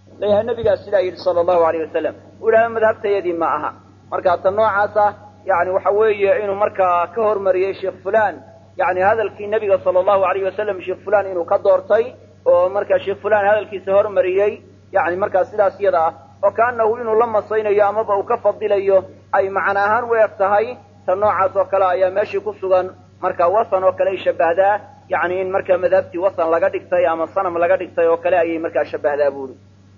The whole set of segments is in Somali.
leeyahay nabiga sidaa yidhi sala allahu alayh wasalam uu yidhahdo madhabtayadii ma aha marka tan noocaasa yani waxa weeye inuu markaa ka hormariyey sheekh fulan yani hadalkii nabiga sala allahu alayh wasalam sheekh fulan inuu ka doortay oo markaa sheekh fulan hadalkiisa hormariyey yani markaa sidaas iyada ah oo kaanahu inuu la masaynayo amaba uu ka fadilayo ay macna ahaan u eg tahay tan noocaas oo kale ayaa meeshii ku sugan marka wasan oo kale ay shabahdaa yani in markaa madhabtii wasan laga dhigtay ama sanam laga dhigtay oo kale ayay markaa shabahdaa buuri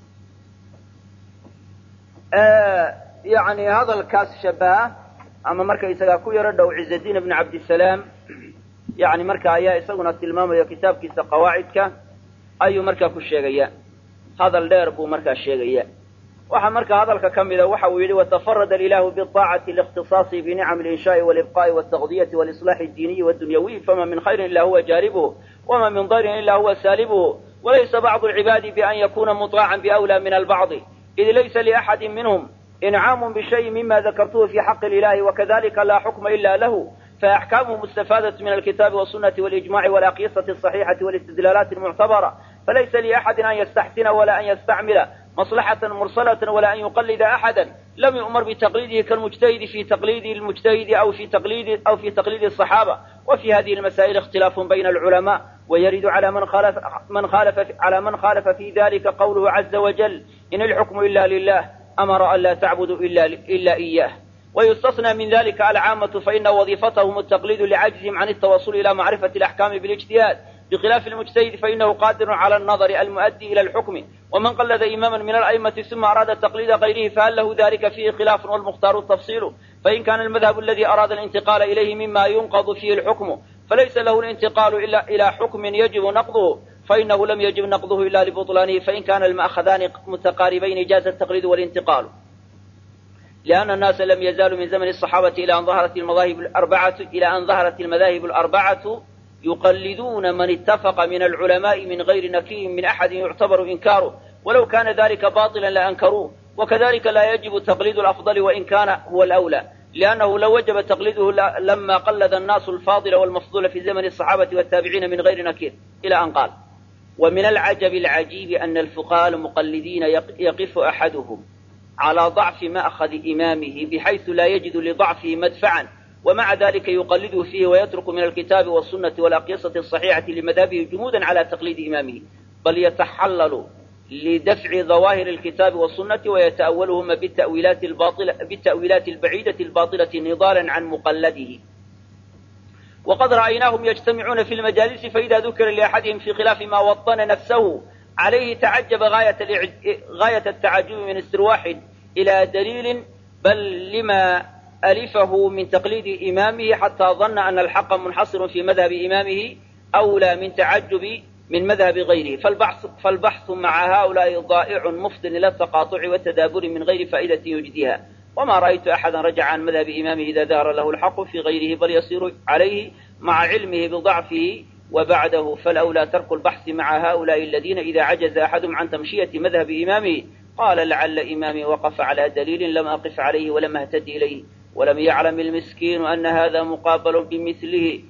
yani hadalkaas shabaha ama markaysagaa ku yaro dhow ciزadiin ibn cabdisalaam yani marka ayaa isaguna tilmaamaya kitaabkiisa qawaacidka ayuu markaa ku sheegaya hadal dheer buu markaa sheegaya waxaa marka hadalka ka mida waxa uu yidhi watafarada ilahu biطaacati liاkhtiصaasi binicam اlinshaءi wاlibqaءi wالtaqdiyati wاliصlaxi الdiiniyi wاdunyawiyi fama min khayrin ila huwa jaalibuhu wama min dayrin ila huwa saalibuhu walaysa bacضu اlcibaadi bian yakuna muطaaca biأwlى min albacضi id laysa liaxadi minhm إنعام بشيء مما ذكرته في حق الإله وكذلك لا حكم إلا له فأحكامه مستفادة من الكتاب والسنة والإجماع والأقيسة الصحيحة والاستدلالات المعتبرة فليس لأحد أن يستحسن ولا أن يستعمل مصلحة مرسلة ولا أن يقلد أحدا لم يؤمر بتقليده كالمجتهد في تقليد المجتهد أو في تقليد الصحابة وفي هذه المسائل اختلاف بين العلماء ويرد على من خالف في ذلك قوله عز وجل إن الحكم إلا لله أمر أن لا تعبدوا إلا إياه ويستثنى من ذلك العامة فإن وظيفتهم التقليد لعجزهم عن التوصل إلى معرفة الأحكام بالاجتهاد بخلاف المجتهد فإنه قادر على النظر المؤدي إلى الحكم ومن قلد إماما من الأئمة ثم أراد تقليد غيره فهل له ذلك فيه خلاف والمختار التفصيل فإن كان المذهب الذي أراد الانتقال إليه مما ينقض فيه الحكم فليس له الانتقال إلا إلى حكم يجب نقضه فإنه لم يجب نقضه إلا لبطلانه فإن كان المأخذان متقاربين جاز التقليد والانتقال لأن الناس لم يزالوا من زمن الصحابة إلى أن ظهرت المذاهب الأربعة يقلدون من اتفق من العلماء من غير نكير من أحد يعتبر إنكاره ولو كان ذلك باطلا لأنكروه وكذلك لا يجب تقليد الأفضل وإن كان هو الأولى لأنه لو وجب تقليده لما قلد الناس الفاضل والمفضول في زمن الصحابة والتابعين من غير نكير إلى أن قال ومن العجب العجيب أن الفقهاء المقلدين يقف أحدهم على ضعف مأخذ إمامه بحيث لا يجد لضعفه مدفعا ومع ذلك يقلده فيه ويترك من الكتاب والسنة والأقيسة الصحيحة لمذهبه جمودا على تقليد إمامه بل يتحلل لدفع ظواهر الكتاب والسنة ويتأولهما بالتأويلات البعيدة الباطلة نضالا عن مقلده وقد رأيناهم يجتمعون في المجالس فإذا ذكر لأحدهم في خلاف ما وطن نفسه عليه تعجب غاية التعجب من استرواح إلى دليل بل لما ألفه من تقليد إمامه حتى ظن أن الحق منحصر في مذهب إمامه أولى من تعجب من مذهب غيره فالبحث مع هؤلاء ضائع مفض إلى التقاطع والتدابر من غير فائدة يجديها وما رأيت أحدا رجع عن مذهب إمامه إذا ظهر له الحق في غيره بل يصير عليه مع علمه بضعفه وبعده فالأولى ترك البحث مع هؤلاء الذين إذا عجز أحدهم عن تمشية مذهب إمامه قال لعل إمامي وقف على دليل لم أقف عليه ولم أهتد إليه ولم يعلم المسكين أن هذا مقابل بمثله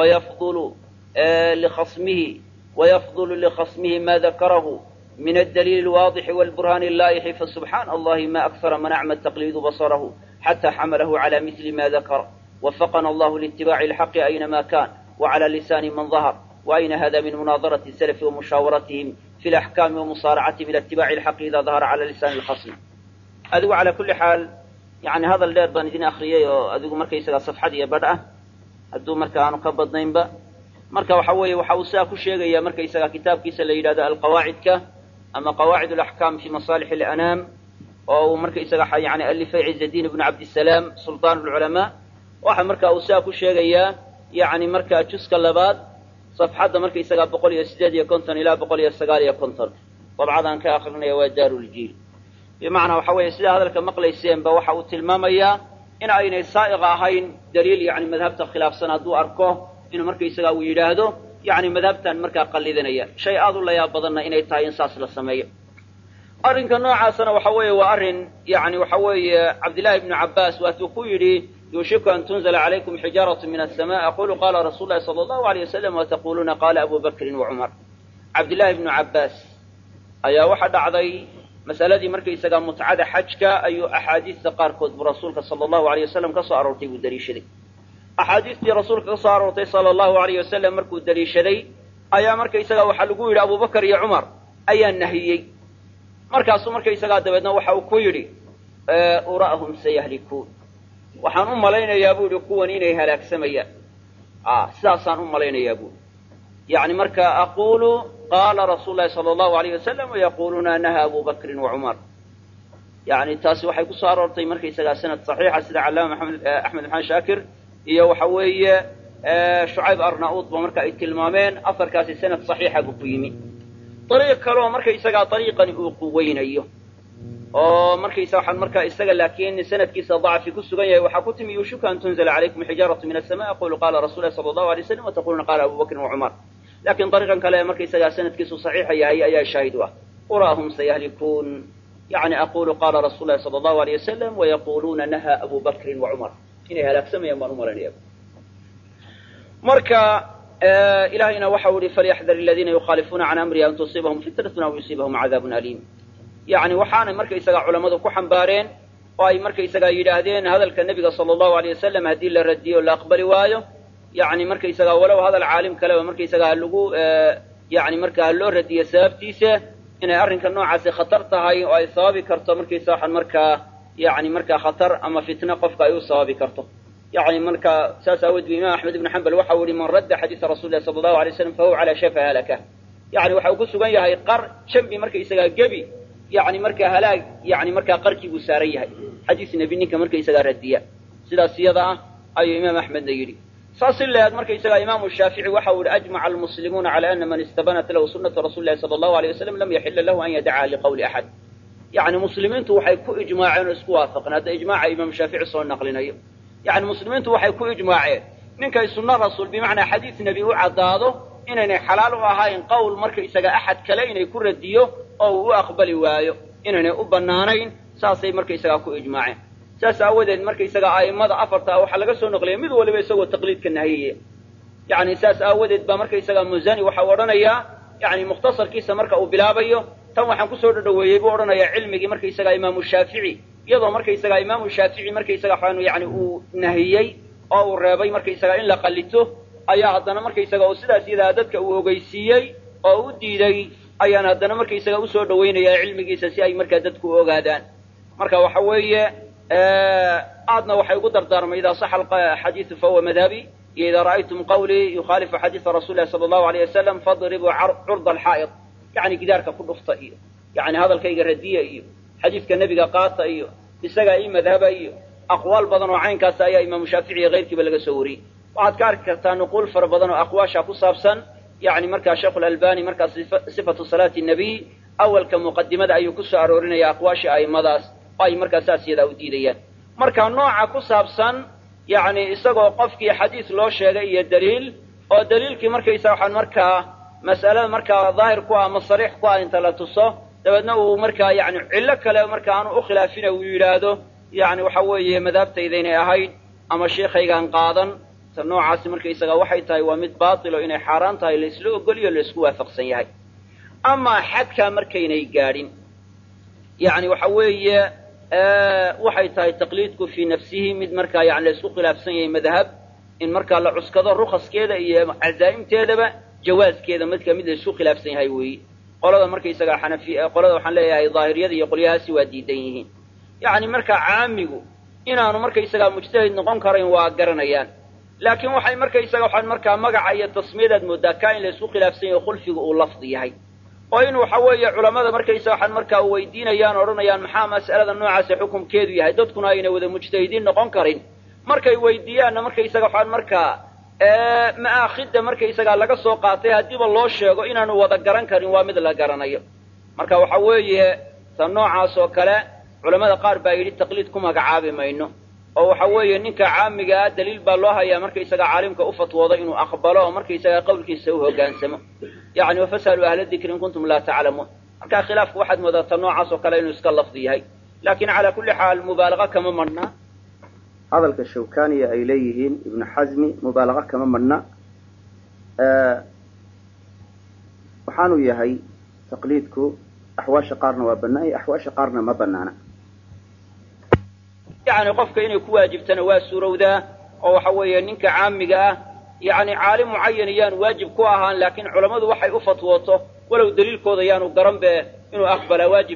ويفضل لخصمه ما ذكره من الدليل الواضح والبرهان اللائح فسبحان الله ما أكثر من أعمى التقليد بصره حتى حمله على مثل ما ذكر وفقنا الله لاتباع الحق أينما كان وعلى لسان من ظهر وأين هذا من مناظرة السلف ومشاورتهم في الأحكام ومصارعتهم إلى اتباع الحق إذا ظهر على لسان الخصم أذو على كل حال يعني هذا الليل بان أخرية أذو مركز صفحة دي بدأة أذو مركز أنا قبض نيمبا مركز وحوي وحوسا كل شيء يا مركز كتاب كيس اللي هذا القواعد أما قواعد الأحكام في مصالح الأنام أو مركز يعني ألف عز الدين بن عبد السلام سلطان العلماء واحد مركز أوسا كل شيء يعني مركز جسك اللباد صفحة مركز بقول يسجد يكونتن إلى بقول يسجال يكونتن طبعا كآخرنا يوادار الجيل بمعنى وحوي سيدا هذا المقل يسين بوحة وتلمامية إن أين سائغة هين دليل يعني مذهبت خلاف سنة أركوه إنه مركز يسجل ويجاهده يعني مذهبت مركز قليدنية شيء أظن لا يبضلنا إن يتعين ساس للسمية أرن كنوع سنة وحوي وأرن يعني وحوي عبد الله بن عباس وأتوكيري يوشك أن تنزل عليكم حجارة من السماء أقول قال رسول الله صلى الله عليه وسلم وتقولون قال أبو بكر وعمر عبد الله بن عباس أيا واحد عضي masaladii markaysagaa mutcada xajka ayuu axaadiista qaarkood buu rasuulka sala allahu alayh wasalam ka soo aroortay buu daliishaday axaadiistii rasuulka ka soo aroortay sala allahu alayh wasalam markuu daliishaday ayaa markaysagaa waxaa lagu yidhi abubakar iyo cumar ayaa nahiyey markaasuu markaysagaa dabeedna waxa uu ku yidhi ura'hum sayahlikuun waxaan u malaynayaa buu yidhi kuwan inay halaagsamayaan sidaasaan u malaynayaa buu yani marka aqulu qaala rasuulu llahi sala allahu alayh wasalam wayaquluuna naha abu bakrin wacumar yani taasi waxay ku soo aroortay markaysagaa sanad saxiixa sida calaama axmed maxamed shaakir iyo waxa weeye shucayb arnauud ba marka ay tilmaameen afarkaasi sanad saxiixa buu ku yimi dariiq kale oo markaysagaa dariiqani uu quweynayo oo markaysa waxaan markaa isaga laakiin sanadkiisa dacfi ku sugan yahay waxaa ku timi yushuku an tunzala calaykum xijaaratu min asama aqulu qaala rasul lahi sala allahu alay waslam wataquluna qaala abu bakrin wacumar lakin dariiqan kale markaysagaa sanadkiisu saxiixa yahay ayaa shaahid u ah uraahum sayahlikuun yani aqulu qaala rasul lahi sala allahu alayh wasalam wayaquluuna naha abu bakrin wacumar inay halaagsamayaan baan u malanaya marka ilahayna waxau yihi falyaxdar aladiina yukhaalifuuna can amrihi an tusiibahum fitnatun aw yusiibahum cadaabun aliim yani waxaanay markaysagaa culammadu ku xambaareen oo ay markaysagaa yidhaahdeen hadalka nebiga sala allahu alayh wasalam haddii la radiyo o la aqbali waayo yani markaysagaa walow hadal caalim kaleba markaysagaa lagu yani markaa loo radiyo sababtiisa inay arrinka noocaasi khatar tahay oo ay sababi karto markaysa waxaan markaa yani markaa khatar ama fitna qofka ay u sababi karto yani marka saas aawood bu imaam axmed ibnu xambal waxa u yihi man radda xadiisa rasuli lahi sala allahu alay waslam fahuwa calaa shafa halaka yani waxa uu ku sugan yahay jambi markaysagaa gebi yani markaa halaag yani markaa qarkii buu saaran yahay xadiis nebi ninka markaysagaa radiya sidaas iyada ah ayuu imaam axmedna yidhi saas in laeeg markaysagaa imaamu shaafici waxa uu yihi ajmaca almuslimuuna cala ana man istabanat lahu sunatu rasuli lahi sala allahu alayh wasalam lam yaxila lahu an yadaca liqawli axad yani muslimiintu waxay ku ijmaaceen oo isku waafaqeen hadda ijmaaca imaamu shaafici soo naqlinayo yani muslimiintu waxay ku ijmaaceen ninkay sunno rasuul bimacnaa xadiis nebi u caddaado inaynay xalaal u ahayn qowl markaysaga axad kale inay ku radiyo oo uu u aqbali waayo inaynay u bannaanayn saasay markaysagaa ku ijmaaceen saas aawadeed markaysagaa a'immada afarta waxaa laga soo noqliyay mid waliba isagoo taqliidka nahiyaya yani saas aawadeed baa markaysagaa musani waxau odhanayaa yani mukhtasarkiisa marka uu bilaabayo tan waxaan kusoo dhadhaweeyey buu odhanayaa cilmigii markaysagaa imaamu shaafici iyadoo markaysagaa imaamu shaafici markaysaga waxaanu yani uu nahiyey oo uu reebay markaysagaa in la qallito ayaa haddana markaysaga oo sidaas iyadaa dadka uu ogeysiiyey oo u diiday ayaan haddana markaysaga usoo dhawaynayaa cilmigiisa si ay markaa dadku u ogaadaan marka waxa weeye aadna waxay ugu dardaarmay idaa saxa xadiidu fahuwa madhabi iyo idaa ra'aytum qawlii yukhaalifu xadiisa rasuli lahi sala allahu alayh wasalam fadribuu curda alxaa'id yani gidaarka ku dhufta iyo yani hadalkayga radiya iyo xadiidka nebiga qaata iyo isagaa ii madhaba iyo aqwaal badan oo caynkaas ayaa imaamu shaafici iyo keyrkiiba laga soo wariyey waxaad ka arki kartaa nuquul fara badan oo aqwaasha ku saabsan yani markaa sheekhu lalbani markaa sifatu salaati nabiy awalka muqadimada ayuu ku soo aroorinaya aqwaasha a'immadaas oo ay markaa saas iyadaa u diidayaan marka nooca ku saabsan yani isagoo qofkii xadiis loo sheegay iyo daliil oo daliilkii markaysa waxaan markaa mas'alada markaa daahir ku ah ama sariix ku ah inta la tuso dabeedna uu markaa yani cillo kale marka aanu u khilaafina uu yidhaahdo yani waxa weeye madhabtayda inay ahayd ama sheikaygaan qaadan ta noocaasi markaysaga waxay tahay waa mid baatilo inay xaaraan tahay laisla ogoliyo laisku waafaqsan yahay amaa xadkaa markaynay gaadhin yani waxa weeye waxay tahay taqliidku fii nafsihi mid markaa yani laisku khilaafsan yahay madhab in markaa la cuskado rukhaskeeda iyo cazaa'imteedaba jawaaskeeda midka mid laisku khilaafsan yahay weeye qolada markaysaga qolada waxaan leeyahay daahiriyada iyo qolyahaasi waa diidan yihiin yani markaa caamigu inaanu markaysagaa mujtahid noqon karayn waa garanayaan laakiin waxay markaysaga waxaan markaa magaca iyo tasmiyadaad moodaa kaa in laisku khilaafsan yahay khulfiga uu lafdi yahay oo in waxa weeye culamada markaysaga waxaan markaa weydiinayaan odhanayaan maxaa mas'alada noocaasi xukumkeedu yahay dadkuna ayna wada mujtahidiin noqon karin markay weydiiyaanna markaysaga waxaan markaa ma'aakhidda markaysagaa laga soo qaatay haddiiba loo sheego inaanu wada garan karin waa mid la garanayo marka waxa weeye ta noocaas oo kale culamada qaar baa yidhi taqliid ku magacaabi mayno oo waxa weeye ninka caamigaa daliil baa loo hayaa markaysaga caalimka u fatwoodo inuu aqbalo oo markaysaga qawlkiisa u hoggaansamo yani wafasaluu ahla dikri in kuntum laa taclamuun markaa khilaafku waxaad moodaata noocaas oo kale inuu iska lafdi yahay laakiin calaa kulli xaal mubaalaqa kama madhna hadalka shawkaniya ay leeyihiin ibnu xasmi mubaalaqa kama madhna waxaanu yahay taqliidku axwaasha qaarna waa bannaan axwaasha qaarna ma bannaana yani qofka inay ku waajibtana waa suurowdaa oo waxa weeye ninka caamiga ah yani caalim mucayan yaan waajib ku ahaan laakiin culammadu waxay u fatwooto walow daliilkooda yaanu garan be inuu aqbalaa waajib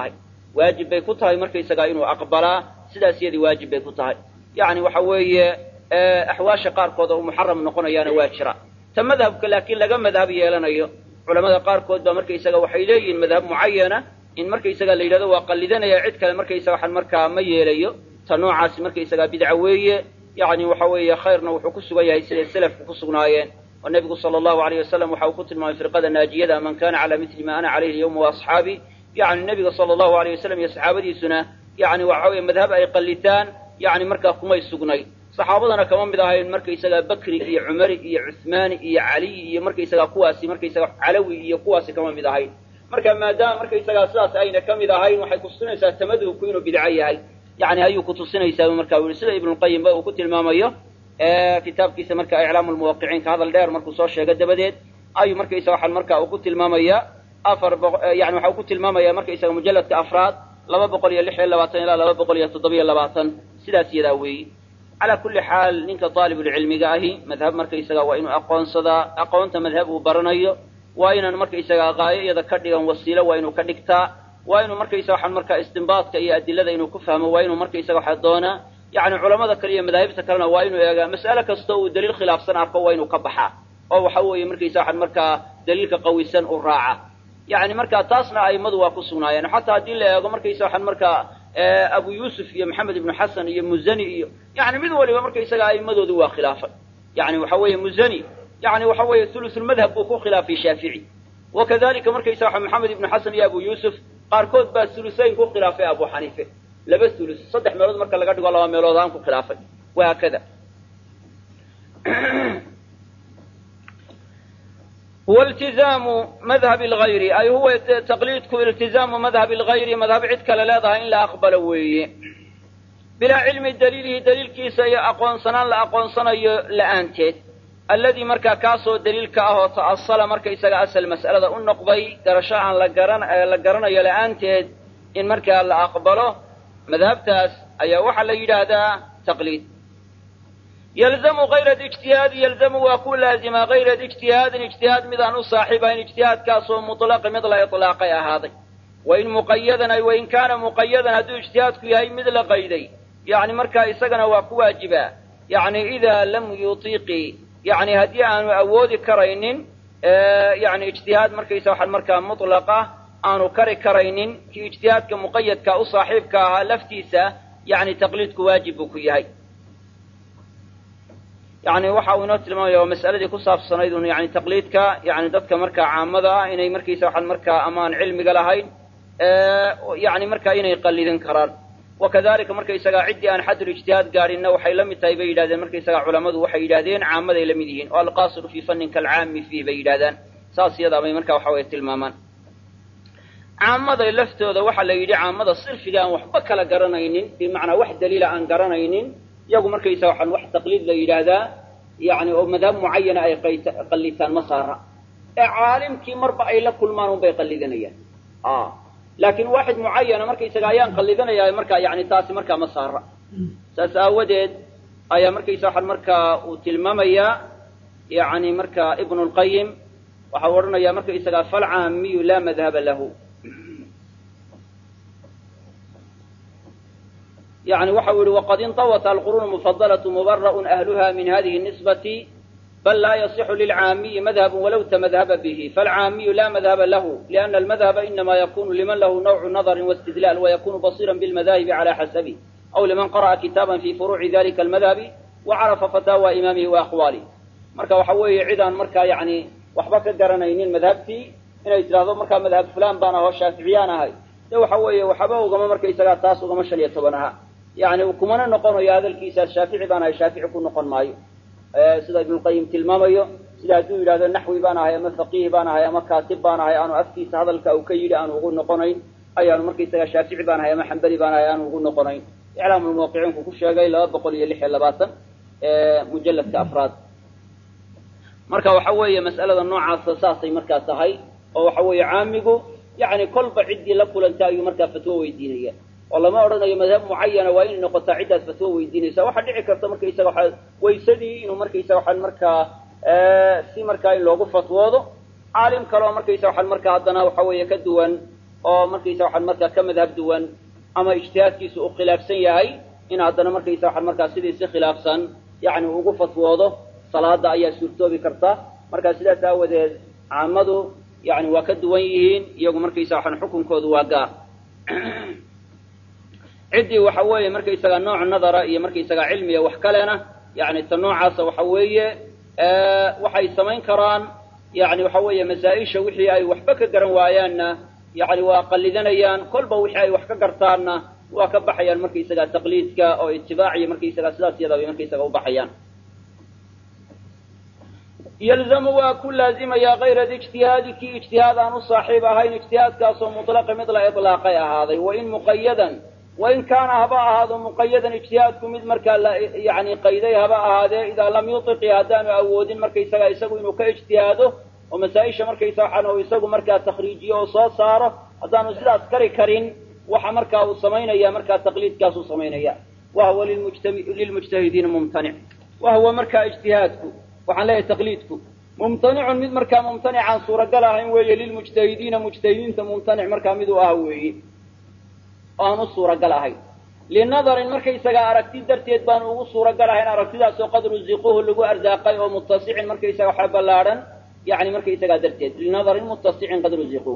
bay ku tahay markaysagaa inuu aqbalaa sidaas iyadii waajib bay ku tahay yani waxa weeye axwaasha qaarkood oo muxaram noqonayaana waa jira ta madhabka laakiin laga madhab yeelanayo culamada qaarkood baa markaysaga waxay leeyihiin madhab mucayana in markaysaga la yidhahdo waa qallidanaya cid kale markaysaga waxaan markaa ma yeelayo ta noocaasi markaysagaa bidca weeye yani waxa weeye khayrna wuxuu ku sugan yahay siday selafku ku sugnaayeen oo nebigu sala allahu alayh wasalam waxa uu ku tilmaamay firqada naajiyada man kana cala mitli ma ana calayhi alyawma wa asxaabi yani nebiga sala allahu alayh wasalam iyo saxaabadiisuna yani waxa weeye madhab ay qallitaan yani markaa kumay sugnay saxaabadana kama mid ahayn markaysagaa bakri iyo cumari iyo cuhmaani iyo caliy iyo markaysagaa kuwaasi markaysaga calawi iyo kuwaasi kama mid ahayn marka maadaama markaysagaa sidaas ayna ka mid ahayn waxay kutusinaysaa tamadhubku inuu bidco yahay yani ayuu kutusinaysaa marka uu sida ibnulqayim ba uu ku tilmaamayo kitaabkiisa marka iclaamu lmuwaqiciinka hadal dheer markuu soo sheego dabadeed ayuu markaysaga waxaan marka uu ku tilmaamaya yani waxa uu ku tilmaamaya markaysaga mujalladka afraad 226 ilaa 227 sidaas yadaa weeyi calaa kulli xaal ninka daalibulcilmiga ahi madhab markaysaga waa inuu aqoonsadaa aqoonta madhab uu baranayo waa inaan markaysaga qaayo iyada ka dhigan wasiilo waa inuu ka dhigtaa waa inuu markaysaga waxaan markaa istinbaadka iyo adilada inuu ku fahmo waa inuu markaysaga waxaa doonaa yani culamada kale iyo madaahibta kalena waa inuu eegaa mas'ale kastoo uu daliil khilaafsan arko waa inuu ka baxaa oo waxa weeye markaysaga waxaan markaa daliilka qawisan u raaca yani markaa taasna a'immadu waa ku sugnaayeen xataa haddii la eego markaysaga waxaan markaa abu yuusuf iyo maxamed ibnu xasan iyo muzani iyo yani mid waliba markaysaga a'immadoodu waa khilaafay yani waxa weeye muzani yani waxa weeye thuluthulmadhab buu ku khilaafay shaafici wakadalika markaysaga waxa maxamed ibnu xasan iyo abu yuusuf qaarkood baa thulusayn ku khilaafay abu xaniife laba thulus 3 meelood marka laga dhigo 2 meelood aan ku khilaafay wahaakada هو التزام مذهب الغير أي هو تقليدك التزام مذهب الغير مذهب عدك للاذها إن لا أقبل ويه بلا علم الدليل دليل كيسا أقوان صنان لأقوان صنان لأنتت الذي مركا كاسو دليل كأهو تأصل مركا إساق أسل مسألة النقضي قرشاء لقرنا يلأنتت إن مركا لا أقبله مذهب تاس أي وحل يدادا تقليد يلزم غير الاجتهاد يلزم وكل لازم غير الاجتهاد مذان صاحبين اجتهاد كاسو مطلق مثل إطلاق هذا وإن مقيدا أي وإن كان مقيدا هذا اجتهاد كيهي مثل قيدي يعني مركا إساقنا وكواجبا يعني إذا لم يطيق يعني هدي أن أود كرين يعني اجتهاد مركا يسوح المركا مطلقة أن كرين كي اجتهاد كمقيد كأصاحب كلفتيسة يعني تقليد كواجب كيهي يعني waxa uu inoo tilmaamayaa mas'aladii ku saabsanayd yani taqliidka yani dadka marka caamada inay markiisa waxaan marka amaan cilmiga lahayn yani marka inay qalidan karaan wakadalika marka isaga cidii aan xad ijtihaad gaarinna waxay la mid tahay bay yiraahdeen marka isaga culimadu waxay yiraahdeen caamada ay la mid yihiin oo alqaasir fi fannin kal aam fi bay yiraahdaan saas iyada bay marka waxa way tilmaamaan caamada laftooda waxa la yiri caamada sirfiga aan waxba kala garanaynin bi macna wax daliil aan garanaynin yagu markaysa waxaan wax taqliid la yiraahdaa yani oo madhab muayana ay qalitaan masara caalimki marba ay la kulmaan oo bay qalidanayaan laakiin waahid muayana markaysa ayaan qalidanaya marka yani taasi marka masara saawadeed ayaa markaysa waxaan marka uu tilmaamaya yani marka ibn al-qayyim waxa waranaya markaysa fal'aami la madhhab lahu يعني وحول وقد انطوت القرون المفضلة مبرأ أهلها من هذه النسبة بل لا يصح للعامي مذهب ولو تمذهب به فالعامي لا مذهب له لأن المذهب إنما يكون لمن له نوع نظر واستدلال ويكون بصيرا بالمذاهب على حسبه أو لمن قرأ كتابا في فروع ذلك المذهب وعرف فتاوى إمامه وأقواله مركا وحوي عيدا مركا يعني وحبك الدرنين المذهبتي إن يتلاحظوا مركا مذهب فلان بانا هو الشافعيان هاي وحوي وحبه وقام مركا يسقى تاس وقام شلية تبنها يعني وكمان نقول يا هذا الكيس الشافعي بانا الشافعي يكون نقول مايو سيد ابن القيم تلماميو سيد دو هذا النحوي بانا هي ما فقيه بانا هي ما كاتب بانا هي انا افتي هذا الكوكيل انا اقول نقونين اي انا مركي سيد الشافعي بانا هي ما حنبلي بانا هي انا اقول نقونين اعلام الموقعين كو شيغاي لا بقول يلي 26 مجلد كافراد marka waxa weeye mas'alada noocaas saasay marka tahay oo waxa weeye caamigu yani kolba ciddii la kulanta ayuu markaa fatwo weydiinaya oo lama odhanayo madhab mucayana waa inay noqotaa ciddaas fatwo weydiinaysa waxaa dhici karta markaysaga waxaa waysadii inuu markaysaga waxaan markaa si markaa in loogu fatwoodo caalim kale oo markaysaga waxaan markaa haddana waxa weeye ka duwan oo markaysaga waxaan markaa ka madhab duwan ama ijtihaadkiisu uu khilaafsan yahay in haddana markaysaga waxaan markaa sidiisi khilaafsan yani ugu fatwoodo salaada ayaa suurtoobi karta marka sidaas aawadeed caamadu yani waa ka duwan yihiin iyagu markaysaga waxaan xukunkoodu waa gaar ciddii waxa weeye markaysaga nooc nadara iyo markaysaga cilmiya wax kalena yani ta noocaasa waxa weeye waxay samayn karaan yani waxa weeye masaa-isha wixii ay waxba ka garan waayaanna yani waa qalidanayaan kolba wixii ay wax ka gartaanna waa ka baxayaan markaysaga taqliidka oo itibaac iyo markaysaga sidaas iyada bay markaysaga u baxayaan yalzamu waa ku laazimaya kayra ijtihaadi kii ijtihaad aan u saaxiib ahayn ijtihaadkaasoo muطlaqi mid la iطlaaqay ahaaday wain muqayadan wain kaana haba ahaado muqayadan ijtihaadku mid markaa la yani qayday haba ahaadee idaa lam yutiqi haddaanu awoodin markaysaga isagu inuu ka ijtihaado oo masaa-isha markaysa waxaan uu isagu markaa takhriijiyo oo soo saaro haddaanu sidaas kari karin waxa markaa uu samaynaya markaa taqliidkaasuu samaynaya wahuwa lilmujtahidiina mumtanic wahuwa markaa ijtihaadku waxaan leeyahay taqliidku mumtanicun mid markaa mumtanicaan suuragal ahayn weeye lilmujtahidiina mujtahidiinta mumtanic markaa mid uu ah weeye aan u suuragal ahayn linadarin markaysaga aragti darteed baanu ugu suuragal ahayn aragtidaasoo qad ruziquhu lagu arsaaqay oo mutasicin markaysaga waxa ballaadhan yani markaysagaa darteed linadarin mutasicin qad ruziquhu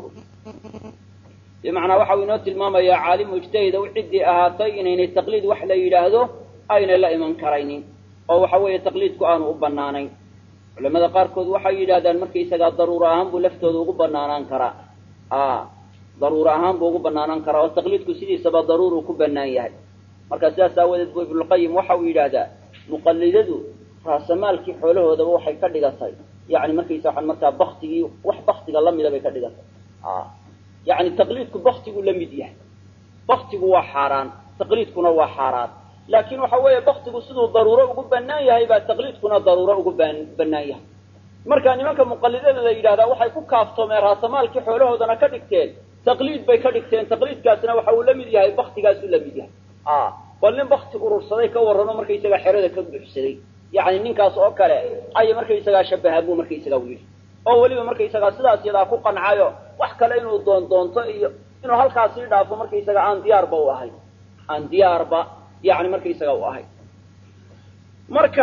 bimacnaa waxa uu inoo tilmaamayaa caalim mujtahida ciddii ahaatay inaynay taqliid wax la yidhaahdo aynay la iman karaynin oo waxa weeye taqliidku aanu u banaanayn culamada qaarkood waxay yidhahdaan markaysagaa daruura ahaan buu laftooda ugu banaanaan karaa daruura ahaan buu ugu banaanaan karaa oo taqliidku sidiisaba daruuruu ku banaan yahay marka sidaas aawadeed bu ibnulqayim waxa uu yidhaahdaa muqallidadu raasamaalkii xoolahoodaba waxay ka dhigatay yani markaysa waxaan markaa baktigii wax baktiga lamida bay ka dhigatay yani taqliidku baktigu la mid yahay baktigu waa xaaraan taqliidkuna waa xaaraan laakin waxa weeye baktigu siduu daruuro ugu banaan yahay baa taqliidkuna daruuro ugu banaan yahay marka nimanka muqallidada la yidhahdaa waxay ku kaaftoomeen raasamaalkii xoolahoodana ka dhigteen taqliid bay ka dhigteen taqliidkaasna waxa uu la mid yahay baktigaasuu la mid yahay bal nin bakti urursaday ka warramo markaysaga xerada ka buuxsaday yani ninkaas oo kale ayay markaysagaa shabahaan buu markaysagaa u yidhi oo weliba markaysagaa sidaas yadaa ku qancayo wax kale inuu doondoonto iyo inuu halkaasii dhaafo markaysaga aan diyaarba u ahay aan diyaarba yani markaysaga u ahay marka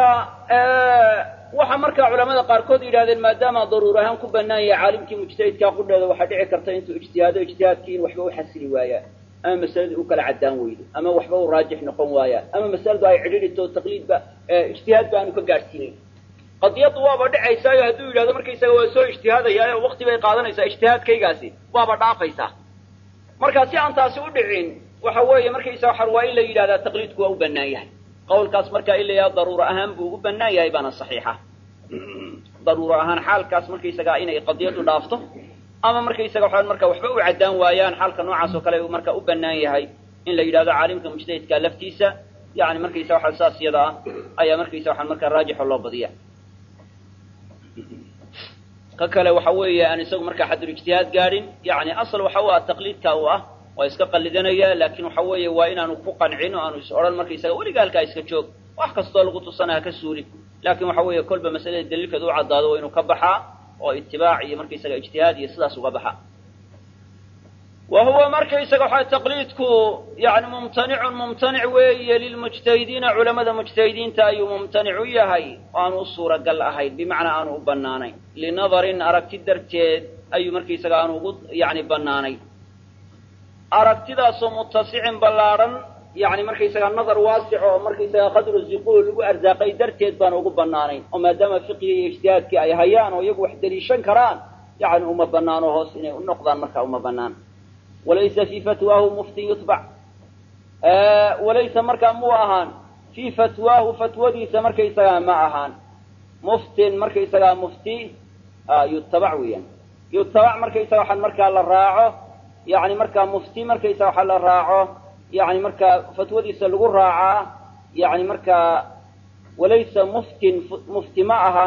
waxa markaa culamada qaarkood yidhahdeen maadaama daruur ahaan ku banaan yahay caalimkii mujtahidkaa qudheeda waxaa dhici karta intuu ijtihaado ijtihaadkii in waxba u xasili waayaan ama masaladii u kala caddaan weydo ama waxba u raajix noqon waayaan ama masaladu ay cidhidhito taqliidba ijtihaad ba aanu ka gaadhsiinayn qadiyaddu waaba dhacaysaayo hadduu yidhahdo markaysaga waa soo ijtihaadayaayo wakti bay qaadanaysaa ijtihaadkaygaasi waaba dhaafaysaa marka si aan taasi u dhicin waxa weeye markaysaga waxaan waa in la yidhahdaa taqliidku waa u banaan yahay qawlkaas markaa in la yidhahdo daruura ahaan buu ugu banaan yahay baana saxiixa daruura ahaan xaalkaas markaysagaa inay qadiyaddu dhaafto ama markaysaga waxaan marka waxba u caddaan waayaan xaalka noocaas oo kale uu marka u banaan yahay in la yidhahdo caalimka mujtahidka laftiisa yani markaysa waxaa saas yada ah ayaa markaysa waxaan markaa raajixo loo badiya ka kale waxa weeye aan isagu markaa xadul ijtihaad gaadhin yani asal waxa u ah taqliidka u ah waa iska qalidanaya laakin waxa weeye waa inaanu ku qancin oo aanu is odhan markaysaga weliga halkaa iska joog wax kastoo lagu tusana ha ka suulin laakin waxa weeye kolba masalada daliilkeeda u caddaado waa inuu ka baxaa oo itibaac iyo markaysaga ijtihaad iyo sidaas uga baxa wa huwa markaysaga waxa taqliidku yani mumtanicun mumtanic weeye lilmujtahidiina culamada mujtahidiinta ayuu mumtanic u yahay oo aanu u suuragal ahayn bimacnaa aanu u banaanayn linadarin aragti darteed ayuu markaysaga aanu ugu yani banaanayn aragtidaasoo mutasicin ballaadhan yani markaysaga nadar waasic oo markaysaga qadru ziquhu lagu arsaaqay darteed baan ugu banaanayn oo maadaama fiqiga iyo ijtihaadkii ay hayaan oo iyagu wax daliishan karaan yani uma banaano hoos inay u noqdaan markaa uma banaan walaysa fii fatwaahu muftin yutbac walaysa markaa mu ahaan fii fatwaahu fatwadiisa markaysagaa ma ahaan muftin markaysagaa mufti yutabac weeyaan yutabac markaysaga waxaan markaa la raaco yani markaa mufti markaysa waxaa la raaco yani markaa fatwadiisa lagu raacaa yani markaa walaysa muftin mufti ma ahaan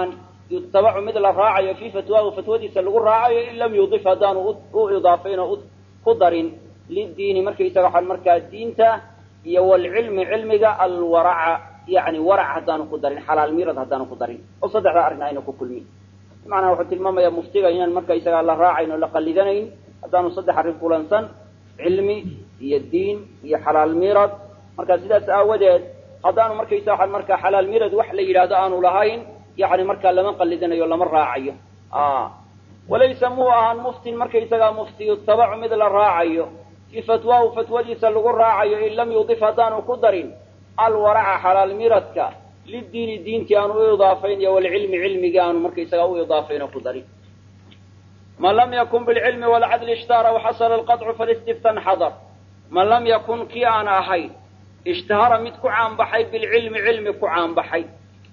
yutabacu mid la raacayo fii fatwaahu fatwadiisa lagu raacayo in lam yudif haddaanu u idaafayn oo ku darin liddiini markaysaga waxaan markaa diinta iyo walcilmi cilmiga alwaraca yani warac haddaanu ku darin xalaal miirad haddaanu ku darin oo saddexdaa arrin ayna ku kulmin macnaha wuxuu tilmaamayaa muftiga inaan markaysaga la raacayn oo la qallidanayn haddaanu saddex arrin kulansan cilmi iyo diin iyo xalaal miirad marka sidaas aawadeed haddaanu markaysaga waxaan markaa xalaal miirad wax la yidhaahdo aanu lahayn yani markaa lama qallidanayo lama raacayo walaysa muu ahaan muftin markaysagaa mufti yutabacu mid la raacayo fii fatwaahu fatwadiisa lagu raacayo in lam yudif haddaanu ku darin alwaraca xalaal miradka liddiini diintii aanu u idaafayn iyo walcilmi cilmigii aanu markaysagaa u idaafayn oo ku darin man lam yakun bilcilmi walcadli ishtaara waxasala alqaطcu falistiftan xadar man lam yakun kii aan ahayn ishtahara mid ku caanbaxay bilcilmi cilmi ku caanbaxay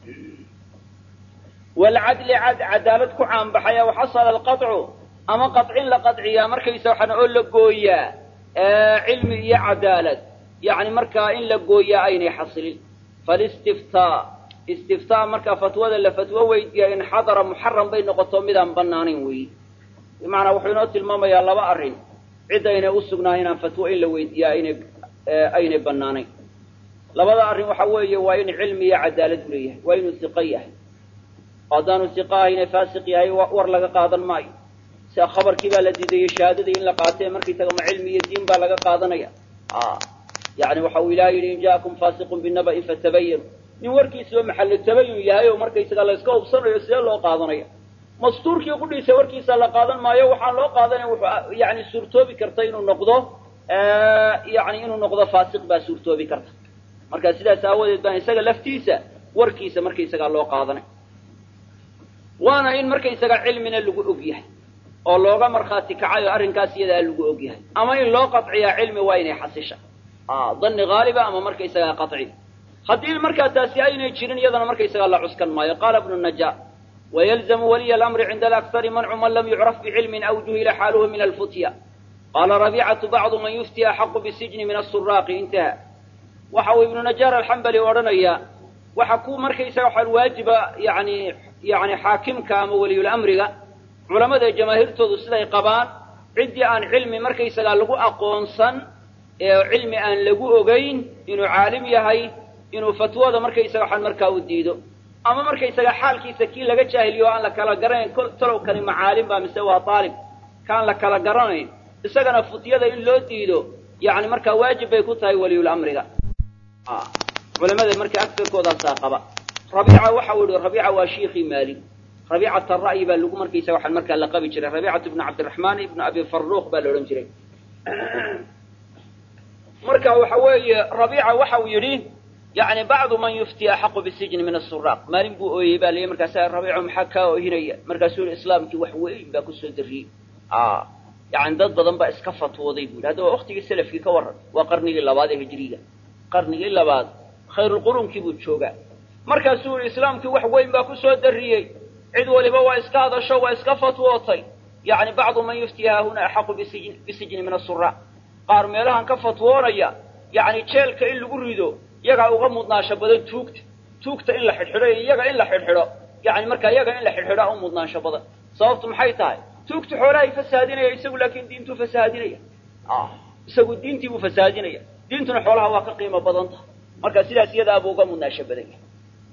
walcadli cadaalad ku caanbaxay aw xasala alqaطcu ama qaطcin la qaطciyaa markaysa waxaan oo la gooyaa cilmi iyo cadaalad yani markaa in la gooyaa aynay xasilin falistiftaa istiftaa markaa fatwada la fatwo weydiiya in xadara muxaram bay noqoto midaan banaanayn weyi bimacnaa wuxuu inoo tilmaamayaa laba arrin cid aynay usugnaahay inaan fatwo in la weydiiyaa aynay banaanayn labada arrin waxa weeye waa in cilmi iyo cadaalad u leeyahay waa inuu siqo yahay haddaanu siqo ahayna faasiq yahay war laga qaadan maayo sia khabarkii baa la diidayey shahaadadii in la qaatee markaysaga ma cilmi iyo diin baa laga qaadanaya yani waxa uu ilahay yidhi in ja'akum faasiqun binaba'in fatabayanu nin warkiisaba maxallo tabayun yahay oo markaysaga la iska hubsanayo sidee loo qaadanaya mastuurkii qudhiisa warkiisa la qaadan maayo waxaan loo qaadanaya wuxuu yani suurtoobi karta inuu noqdo yani inuu noqdo faasiq baa suurtoobi karta marka sidaas aawadeed baan isaga laftiisa warkiisa markaysagaa loo qaadanay waana in markaysaga cilmina lagu og yahay oo looga markhaati kacay oo arrinkaas iyadaa lagu og yahay ama in loo qaطciyaa cilmi waa inay xasisha dani haaliba ama markaysagaa qaطci haddii markaa taasi aynay jirin iyadana markaysagaa la cuskan maayo qaala ibnu naja wayalzamu waliya alamri cinda alaksari mancu man lam yucraf bicilmin aw juhila xaaluhu min alfutya qaala rabicatu bacdu man yufti axaqu bisijni min asuraaqi intaha waxa uu ibnu najaar alxambali odhanayaa waxa ku markaysaga waxaan waajiba yani xaakimka ama waliyulamriga culamada jamaahiirtoodu siday qabaan ciddii aan cilmi markaysagaa lagu aqoonsan ee cilmi aan lagu ogayn inuu caalim yahay inuu fatwada markaysaga waxaan markaa u diido ama markaysaga xaalkiisa kii laga jaahiliyo o aan la kala garanayn talow kani ma caalim baa mise waa aalib kaan la kala garanayn isagana futyada in loo diido yani markaa waajib bay ku tahay waliyulamriga culamada marka agtarkoodaasaa qaba rabiica waxa uu yihi rabiica waa shiikhii maalik rabiicata ra'yi baa lagu markaysa waxaan markaa la qabi jiray rabiicatu ibnu cabdiraxmaan ibnu abi farruuq baa la odhan jiray marka waxa weeye rabiica waxa uu yidhi yani bacdu man yufti axaqu bisijni min asuraaq maalin buu ooyey baa layihi markaasa rabiico maxaa kaa oohinaya markaasuu yihi islaamkii wax weyn baa kusoo dariyey yani dad badan baa iska fatwooday bu yidhi haddaba waktigii salafkii ka warran waa qarnigii labaad ee hijriga qarnigii labaad khayrulqurunkii buu joogaa markaasuu yihi islaamkii wax weyn baa kusoo dariyey cid waliba waa iska hadasho waa iska fatwootay yani bacdu man yufti haahuna axaqu bisijni min asuraaq qaar meelahan ka fatwoonaya yani jeelka in lagu rido iyagaa uga mudnaansho badan tuugta in la xidhxidho iyo iyaga in la xidhxidho yani marka iyaga in la xidhxidhaa u mudnaansho badan sababtu maxay tahay tuugta xoolahay fasahaadinaya isagu laakin diintuu fasahaadinaya isagu diintii buu fasahaadinaya diintuna xoolaha waa ka qiimo badan tahay marka sidaas iyadaabuu uga mudnaansho badan yahay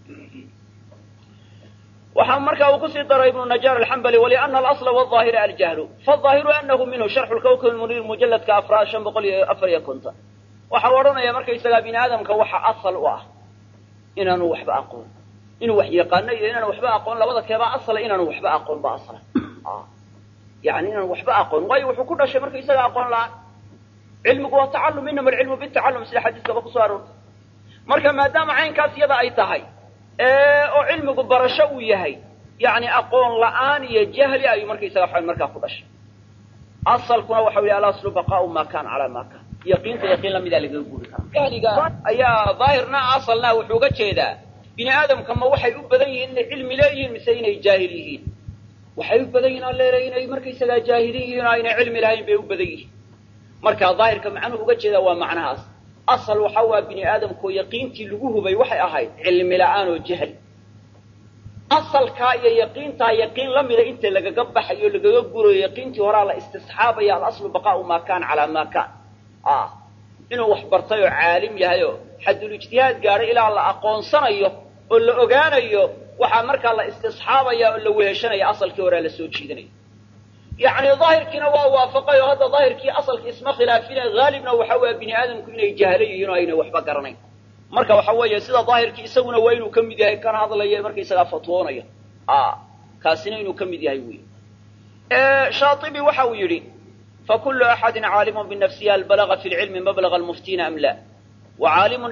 waxaa markaa uu kusii daray ibnu najaar alxambali waliana alasla wاظaahira aljahlu faظaahiru anahu minhu sharxu lkawkab lmuniir mujaladka 540 waxa u odhanaya markaysagaa bini aadamka waxa asal u ah inaanu waxba aqoon inuu wax yaqaano iyo inaanu waxba aqoon labada keebaa asala inaanu waxba aqoon ba asla yani inaanu waxba aqoon waayo wuxuu ku dhashay markaysaga aqoon la-aan cilmigu waa tacallum inama alcilmu bitacallum sida xadiiskaba kusoo aroortay marka maadaama caynkaas iyada ay tahay oo cilmigu barasho uu yahay yani aqoon la-aan iyo jahli ayuu markaysaga waxaan markaa ku dhashay asalkuna waxa u yahi alaslu baqaau ma kan calaa ma kan yaqiinta yaqiin lamidaa lagaga guuri karaa jahliga ayaa daahirna asalna wuxuu uga jeedaa bini aadamka ma waxay u badan yihiin inay cilmi leeyihiin mise inay jaahil yihiin waxay u badan yihin alleele inay markaysagaa jaahilin yihiin oo aynay cilmi lahayn bay u badan yihiin marka daahirka macnuhu uga jeedaa waa macnahaas asal waxa waa bini aadamkoo yaqiintii lagu hubay waxay ahayd cilmi la-aan oo jahli asalkaa iyo yaqiintaa yaqiin la mida inta lagaga baxayo lagaga gurayo yaqiintii horaa la istisxaabaya alaslu baqaa'u maa kaana calaa maa kaan inuu wax bartay oo caalim yahay oo xaddul ijtihaad gaadhay ilaa la aqoonsanayo oo la ogaanayo waxaa markaa la istisxaabaya oo la weheshanaya asalkii horaa la soo jiidanaya yacni daahirkiina waa waafaqay oo hadda daahirkii asalkii isma khilaafina haalibna waxa weeye bini aadamku inay jahlo yihiin oo ayna waxba garanayn marka waxa weeye sida daahirkii isaguna waa inuu ka mid yahay kan hadlaya markaysagaa fatwoonaya kaasina inuu ka mid yahay wey shaatibi waxa uu yidhi fakulu axadin caalimun binafsihi hal balaga fi lcilmi mablaga almuftiina am la وعالم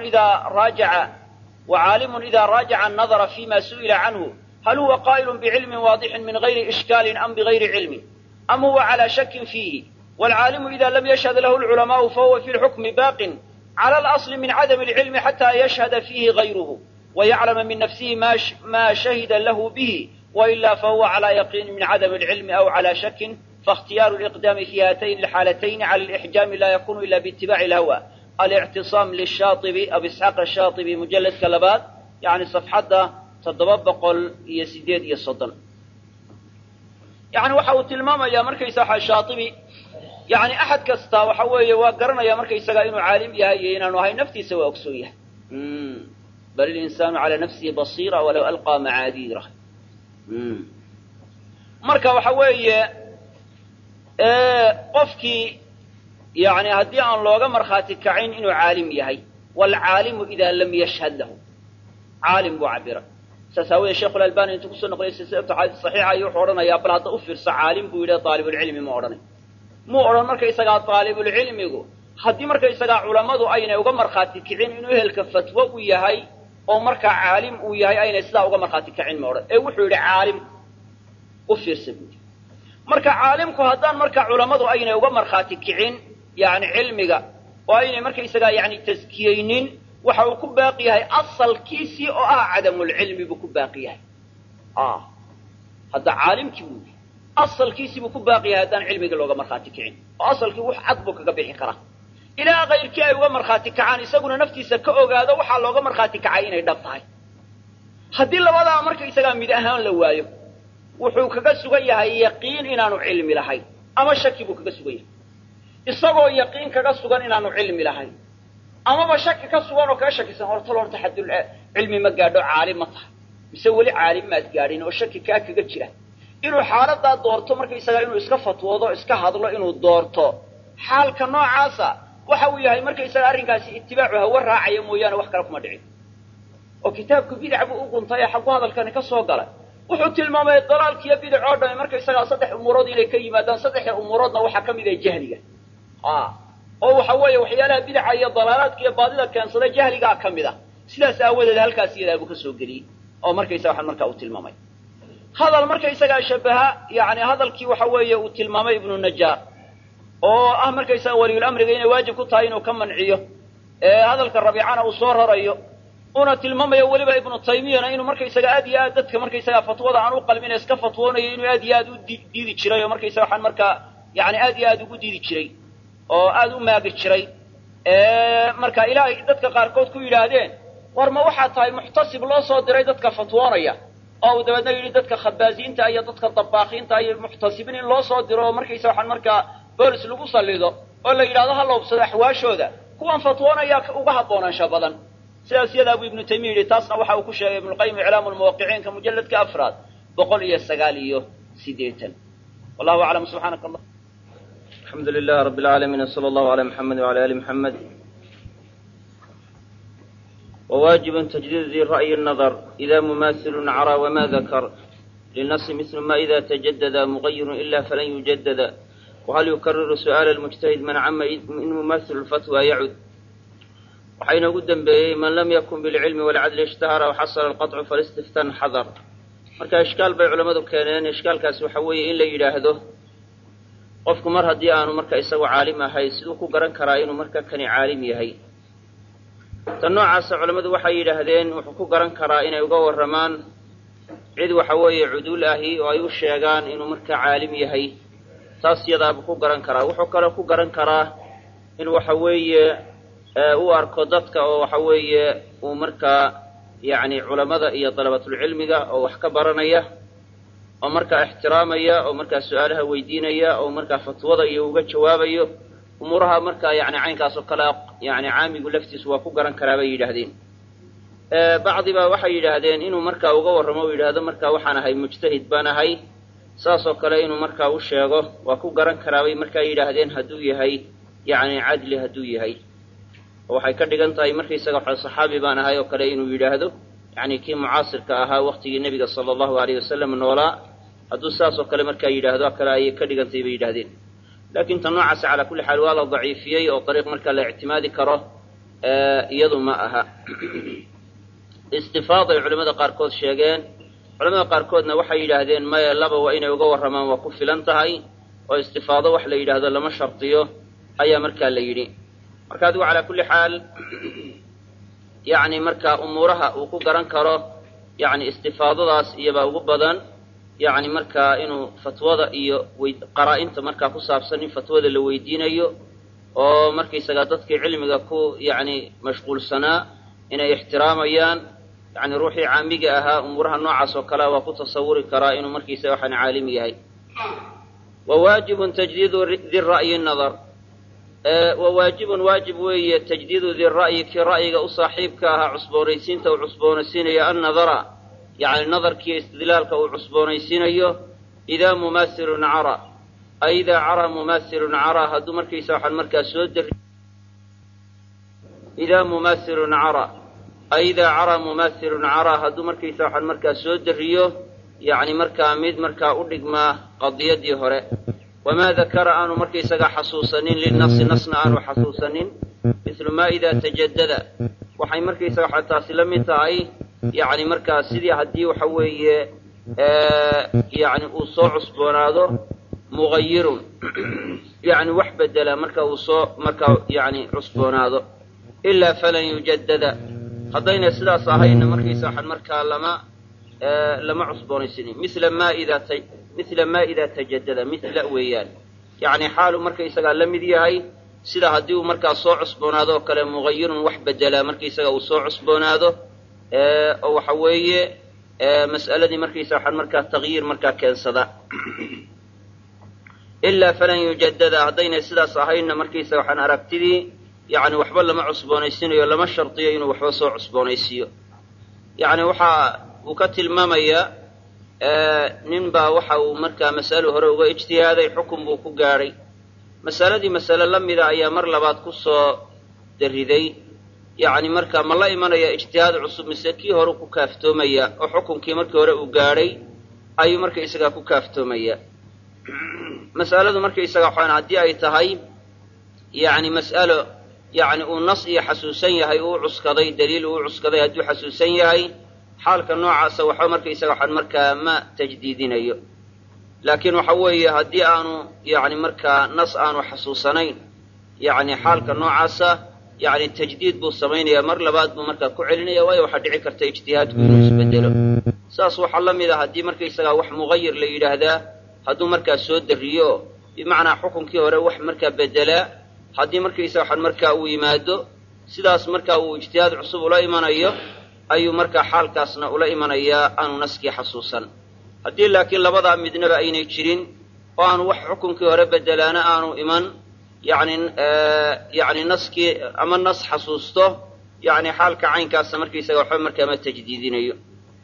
إذا راجع النظر فيما سئل عنه هل هو قائل بعلم واضح من غير إشكال أم بغير علم أم هو على شك فيه والعالم إذا لم يشهد له العلماء فهو في الحكم باق على الأصل من عدم العلم حتى يشهد فيه غيره ويعلم من نفسه ما شهد له به وإلا فهو على يقين من عدم العلم أو على شك فاختيار الإقدام في هاتين الحالتين على الإحجام لا يكون إلا باتباع الهوى الاعتصام للشاطبي أبي إسحاق الشاطبي مجلد كلبات يعني صفحة تضبقل يسديد يصدن يعني وحاو تلماما يا مركي ساحة الشاطبي يعني أحد كستا وحاوي وقرنا يا مركي ساقا إنو عالم يهينا وهي نفتي سوى أكسوية بل الإنسان على نفسه بصيرة ولو ألقى معاذيره مركا وحاوي قفكي يعني هدي أن لوغا مرخاتي كعين إنو عالم يهي والعالم إذا لم يشهد له عالم بعبره ساساوي الشيخ الألباني انتو كسو نقل السلسلة حديث صحيحة يوحورنا يا بل هذا أفرس عالم بويلة طالب العلم مؤرنا مؤرنا مركا يساقا طالب العلم يقول هدي مركا يساقا علماء أين يوغا مرخاتي كعين إنو هلك فتوى ويهي أو مركا عالم ويهي أين يساقا وغا مرخاتي كعين مؤرنا وحول عالم أفرس بويلة مركا عالمكو هدان مركا علماء أين يوغا مرخاتي كعين يعني علمك وأين مركا يساقا يعني تزكيين waxa uu ku baaqi yahay asalkiisii oo cadamul ilmi buu ku baaqi yahay hada caalimkii buu asalkiisii buu ku baaqi yahay hadaan cilmiga looga marxaati kicin oo asalkii wax cad buu kaga bixi kara ilaa qayrkii ay uga marxaati kacaan isaguna naftiisa ka ogaado waxa looga marxaati kacay inay dhab tahay hadii labada marka isaga mid ahaan la waayo wuxuu kaga sugan yahay yaqiin inaanu cilmi lahayn ama shaki buu kaga sugan yahay isagoo yaqiin kaga sugan inaanu cilmi lahayn أما بشك كسوان وكشك سهرتلون تحدي العلم ما قادو عالم ما صح مسوي لي عالم ما تقارين وشك كاك جتشله إنه حالة ده دورته مركي يسأل إنه إسكافت وضع إسكهذ الله إنه دورته حال كنوع عاصا وحوي هاي مركي يسأل أرنكاسي اتباعه والراعي مويان وحكرك مدعي وكتاب كبير عبو أقول طيب حق هذا كان كسوق له وحط الماء الضلال كي يبيد عرضه مركي يسأل صدح أمورات إلى كي ما دان صدح أموراتنا وحكم إذا جهلية oo waxa weeye waxyaalaha bidca iyo dalaalaadka iyo baadida keensaday jahliga kamida sidaas aawadeed halkaas iyada ka soo galiyay oo markaysa waxaan markaa u tilmaamay hadal markaysa shabaha yaani hadalkii waxa weeye uu tilmaamay ibn najar oo markaysa waliul amriga inay waajib ku tahay inuu ka manciyo hadalka rabiicana uu soo rarayo una tilmaamayo waliba ibn taymiyana inuu markaysa aad iyo aad dadka markaysa fatwada aan u qalmin iska fatwoonayo inuu aad iyo aad u diidi jiray oo markaysa waxaan markaa yaani aad iyo aad ugu diidi jiray oo aad u maagi jiray marka ilaahay dadka qaar kood ku yiraahdeen war ma waxa tahay muxtasib loo soo diray dadka fatwoonaya oo dabadna yiri dadka khabaaziinta iyo dadka dabaaqiinta iyo muxtasibin loo soo diro markaysa waxaan markaa boolis lagu salido oo la yiraahdo hal loobsado axwaashooda kuwan fatwoonaya uga haboonaansha badan sidaas yada Abu Ibn Taymiyyah taasna waxa uu ku sheegay Ibn Qayyim I'laam al-Muwaqqi'in ka mujalladka afraad 189 wallahu a'lam subhanakallah الحمد لله رب العالمين صلى الله على محمد وعلى آل محمد وواجب تجديد ذي الرأي النظر إذا مماثل عرى وما ذكر للنص مثل ما إذا تجدد مغير إلا فلن يجدد وهل يكرر سؤال المجتهد من عم إن مماثل الفتوى يعد وحين قدم به من لم يكن بالعلم والعدل اشتهر وحصل القطع فالاستفتان حذر marka ishkaal bay culimadu keeneen ishkaalkaas waxa weeye in la yiraahdo qofku mar hadii aanu marka isagu caalim ahay sidoo ku garan karaa inuu marka kani caalim yahay tan noocaas culimadu waxay yiraahdeen wuxuu ku garan karaa inay uga waramaan cid waxa weeye cudul ahi oo ay u sheegaan inuu marka caalim yahay taas yadaab ku garan karaa wuxuu kale ku garan karaa in waxa weeye uu arko dadka oo waxa weeye uu marka yacni culammada iyo dalabatulcilmiga oo wax ka baranaya oo markaa ixtiraamaya oo markaa su-aalaha weydiinaya oo markaa fatwada iyo uga jawaabayo umuuraha markaa yacni caynkaas oo kale yacni caamigu laftiisu waa ku garan karaa bay yidhaahdeen bacdi baa waxay yidhaahdeen inuu markaa uga warramo u yidhaahdo markaa waxaan ahay mujtahid baan ahay saas oo kale inuu markaa u sheego waa ku garan karaa bay markaa yidhaahdeen hadduu yahay yacni cadli hadduu yahay oo waxay ka dhigan tahay markaisaga waxa saxaabi baan ahay oo kale inuu yidhaahdo yacni kii mucaasirka ahaa waqtigii nebiga sala allahu alayh wasalam noolaa hadduu saas oo kale markaa yidhaahdo kale ayay ka dhigan tahay bay yidhahdeen laakiin tan noocaasi calaa kulli xaal waa la daciifiyey oo dariiq markaa la ictimaadi karo iyadu ma aha istifaaday culamada qaarkood sheegeen culamada qaarkoodna waxay yidhaahdeen maya laba waa inay uga warramaan waa ku filan tahay oo istifaado wax la yidhaahdo lama shardiyo ayaa markaa la yidhi marka adigu calaa kulli xaal yacni markaa umuuraha uu ku garan karo yacni istifaadadaas iyobaa ugu badan yacni markaa inuu fatwada iyo qaraa-inta markaa ku saabsan in fatwada la weydiinayo oo markaysaga dadkii cilmiga ku yacni mashquulsanaa inay ixtiraamayaan yacni ruuxii caamiga ahaa umuuraha noocaas oo kale waa ku tasawuri karaa inuu markiisa waxaan caalim yahay wa waajibun tajdiidu di ra'yi nadar wa waajibun waajib weeye tajdiidu di ra'yi kii ra'yiga u saaxiibka ahaa cusboonaysiinta uu cusboonaysiinayo annadara yacni nadarkiiyo istidlaalka uu cusboonaysiinayo idaa mumaasilun cara ay idaa cara mumaasilun cara hadduu markaysa waxaan markaa soo dari idaa mumaasilun cara ay idaa cara mumaasilun cara hadduu markaysa waxaan markaa soo dariyo yacni markaa mid markaa u dhigmaa qadiyadii hore wamaa dakara aanu markaysaga xasuusanin linasi nasna aanu xasuusanin mislu maa idaa tajadada waxay markaysaga waxa taasi la mid tahay yacni markaa sidii haddii waxa weeye yacni uu soo cusboonaado mugayirun yacni wax bedela marka uu soo markaa yacni cusboonaado ilaa falan yujadada haddayna sidaas ahayna markaysa waxaan markaa lama cusboonaysanin misla maa idaa tajadada mila weeyaan yacni xaalu markaysagaa la mid yahay sida haddii uu markaa soo cusboonaado oo kale mugayirun wax bedelaa markaysaga uu soo cusboonaado oo waxa weeye mas'aladii markaysa waxaan markaa tagyiir markaa keensada ilaa falan yujadada haddayna sidaas ahayna markaysa waxaan aragtidii yacni waxba lama cusboonaysiinayo lama shardiyo inuu waxba soo cusboonaysiiyo yacni waxa uu ka tilmaamayaa nin baa waxa uu markaa mas'alo hore uga ijtihaaday xukun buu ku gaadhay masaladii masale la mida ayaa mar labaad ku soo dariday yacni markaa ma la imanaya ijtihaad cusub mise kii hore ku kaaftoomaya oo xukunkii markii hore uu gaadhay ayuu marka isagaa ku kaaftoomaya mas'aladu marka isaga waxaan haddii ay tahay yacni mas'alo yacni uu nas iyo xasuusan yahay uu cuskaday daliil uu cuskaday hadduu xasuusan yahay xaalka noocaasa waxba marka isaga waxaan markaa ma tajdiidinayo laakiin waxa weeye haddii aanu yacni markaa nas aanu xasuusanayn yacni xaalka noocaasa yacni tajdiid buu samaynayaa mar labaad buu markaa ku celinaya waayo waxaa dhici karta ijtihaadku inuu isbedelo saas waxaa la mid a haddii markaysagaa wax mugayir la yidhaahdaa hadduu markaa soo dariyo bimacnaa xukunkii hore wax markaa bedelaa haddii markaysaga waxaan markaa uu yimaado sidaas markaa uu ijtihaad cusub ula imanayo ayuu markaa xaalkaasna ula imanayaa aanu naskii xasuusan haddii laakiin labadaa midnaba aynay jirin oo aanu wax xukunkii hore bedelaana aanu iman yacni naskii ama nas xasuusto yacni xaalka caynkaasa markaysaga waxba markaa ma tajdiidinayo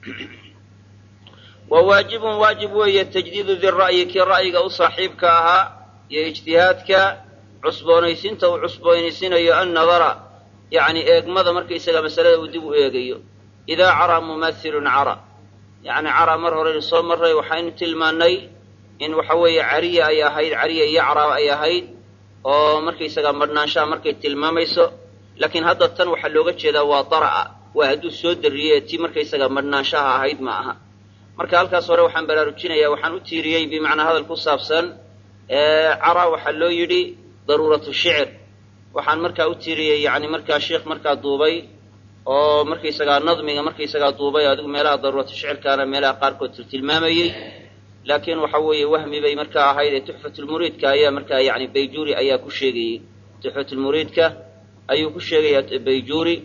wa waajibun waajib weeye tajdiidu di ra'yi kii ra'yiga u saaxiibka ahaa iyo ijtihaadka cusboonaysiinta uu cusboonaysiinayo annadara yacni eegmada markaysaga masalada uu dib u eegayo idaa caraa mumaasilun cara yacni cara mar horeynu soo marray waxaynu tilmaannay in waxa weeye cariya ay ahayd cariya iyo cara ay ahayd oo markaysaga madhnaanshaha markay tilmaamayso laakiin hadda tan waxaa looga jeedaa waa dara'a waa hadduu soo dariyey tii markaysaga madhnaanshaha ahayd ma aha marka halkaas hore waxaan baraarujinayaa waxaan u tiiriyey bimacnaa hadal ku saabsan cara waxaa loo yidhi daruuratu shicr waxaan markaa u tiiriyey yacni markaa sheikh markaa duubay oo markaysagaa nadmiga markaysagaa duubay adigu meelaha daruuratu shicirkaana meelaha qaarkood tilmaamayey laakiin waxa weeye wahmi bay markaa ahayd ee tuxfatulmuriidka ayaa markaa yacni bayjuuri ayaa ku sheegayey tuxfatulmuriidka ayuu ku sheegayaa bayjuuri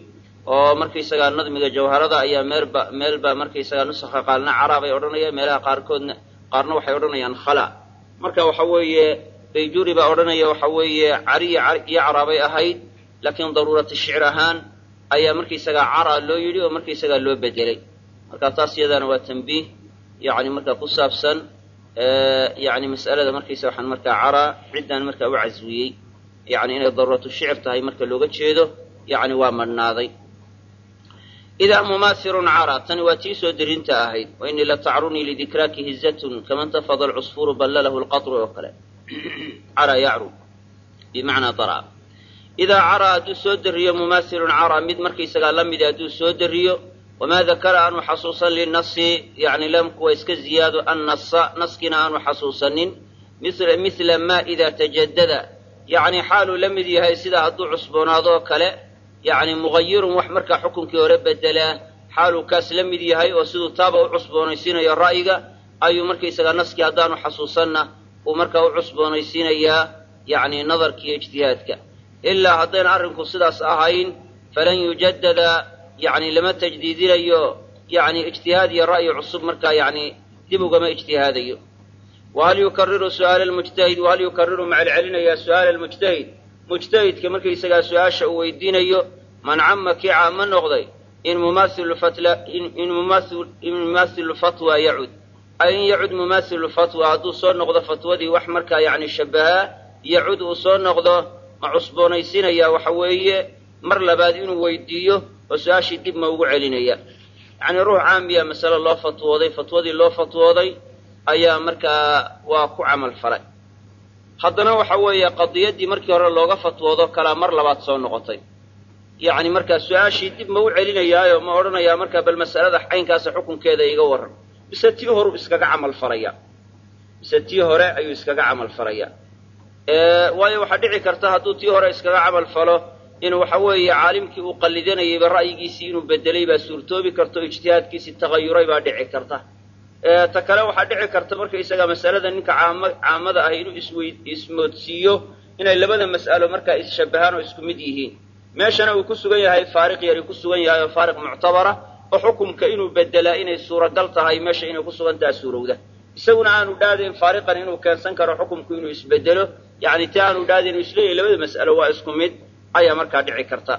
oo markaysagaa nadmiga jawharada ayaa meelba markaysagaa nusakha qaalna cara bay odhanayaan meelaha qaarna waxay odhanayaan khala marka waxa weeye bayjuri baa odhanaya waxa weeye cariya iyo cara bay ahayd laakiin daruurati shicr ahaan ayaa markaysagaa cara loo yidhi oo markaysagaa loo bedelay marka taas iyadana waa tanbiih yani markaa ku saabsan yani mas'alada markaysa waxaan markaa cara ciddaan markaa u caswiyey yani inay daruuratu shicr tahay marka looga jeedo yani waa madhnaaday idaa mumaahirun cara tani waa tii soo derinta ahayd wainii latacrunii lidikraaki hizatun kaman tafada alcusfuuru ballalahu lqatru oo kale cara yacru bimacnaa dara idaa cara hadduu soo deriyo mumaahirun cara mid markaysagaa la midi hadduu soo deriyo wamaa dakara aanu xasuusan linasi yani lamku waa iska ziyaado annasa naskiina aanu xasuusanin mila ma idaa tajadada yani xaaluu la mid yahay sidaa hadduu cusboonaadoo kale yani mughayirun wax markaa xukunkii hore bedelaa xaaluu kaas la mid yahay oo siduu taaba u cusboonaysiinayo ra'yiga ayuu markaysagaa naskii haddaanu xasuusanna uu markaa u cusboonaysiinayaa yani nadarka iyo ijtihaadka ilaa haddayna arrinku sidaas ahayn falan yujadada yani lama tajdiidinayo yani ijtihaad iyo ra'yi cusub markaa yani dib ugama ijtihaadayo wahal yukariru su'aala almujtahid wahal yukariru macal celinayaa su'aala almujtahid mujtahidka markaysagaa su-aasha uu weydiinayo man cama kii caamo noqday in mumaathilu fatwa yacud ay in yacud mumaathilu fatwa hadduu soo noqdo fatwadii wax markaa yani shabahaa yacud uu soo noqdo ma cusboonaysiinaya waxa weeye mar labaad inuu weydiiyo oo su-aashii dib ma ugu celinaya yani ruux caamiya masale loo fatwooday fatwadii loo fatwooday ayaa markaa waa ku camal falay haddana waxa weeye qadiyaddii markii hore looga fatwoodo kalaa mar labaad soo noqotay yani markaa su-aashii dib ma u celinayaayo ma odhanayaa markaa bal mas'alada caynkaasa xukunkeeda iga warran mise tii horeu iskaga camal falaya mise tii hore ayuu iskaga camal falaya waayo waxaa dhici karta hadduu tii hore iskaga camal falo inuu waxa weeye caalimkii uu qallidanayayba ra'yigiisii inuu bedelay baa suurtoobi karta oo ijtihaadkiisii tagayuray baa dhici karta ta kale waxaa dhici karta markaysaga masalada ninka caamada ah inuu ismoodsiiyo inay labada mas'alo markaa isshabahaan oo isku mid yihiin meeshana uu ku sugan yahay faariq yari ku sugan yahay oo faariq muctabara oo xukumka inuu bedelaa inay suuragal tahay meesha inay ku sugan taha suurowda isaguna aanu dhaadayn faariqan inuu keensan karo xukumku inuu isbedelo yani ti aanu dhaadayn uu isleeyahay labada mas'alo waa isku mid ayaa markaa dhici karta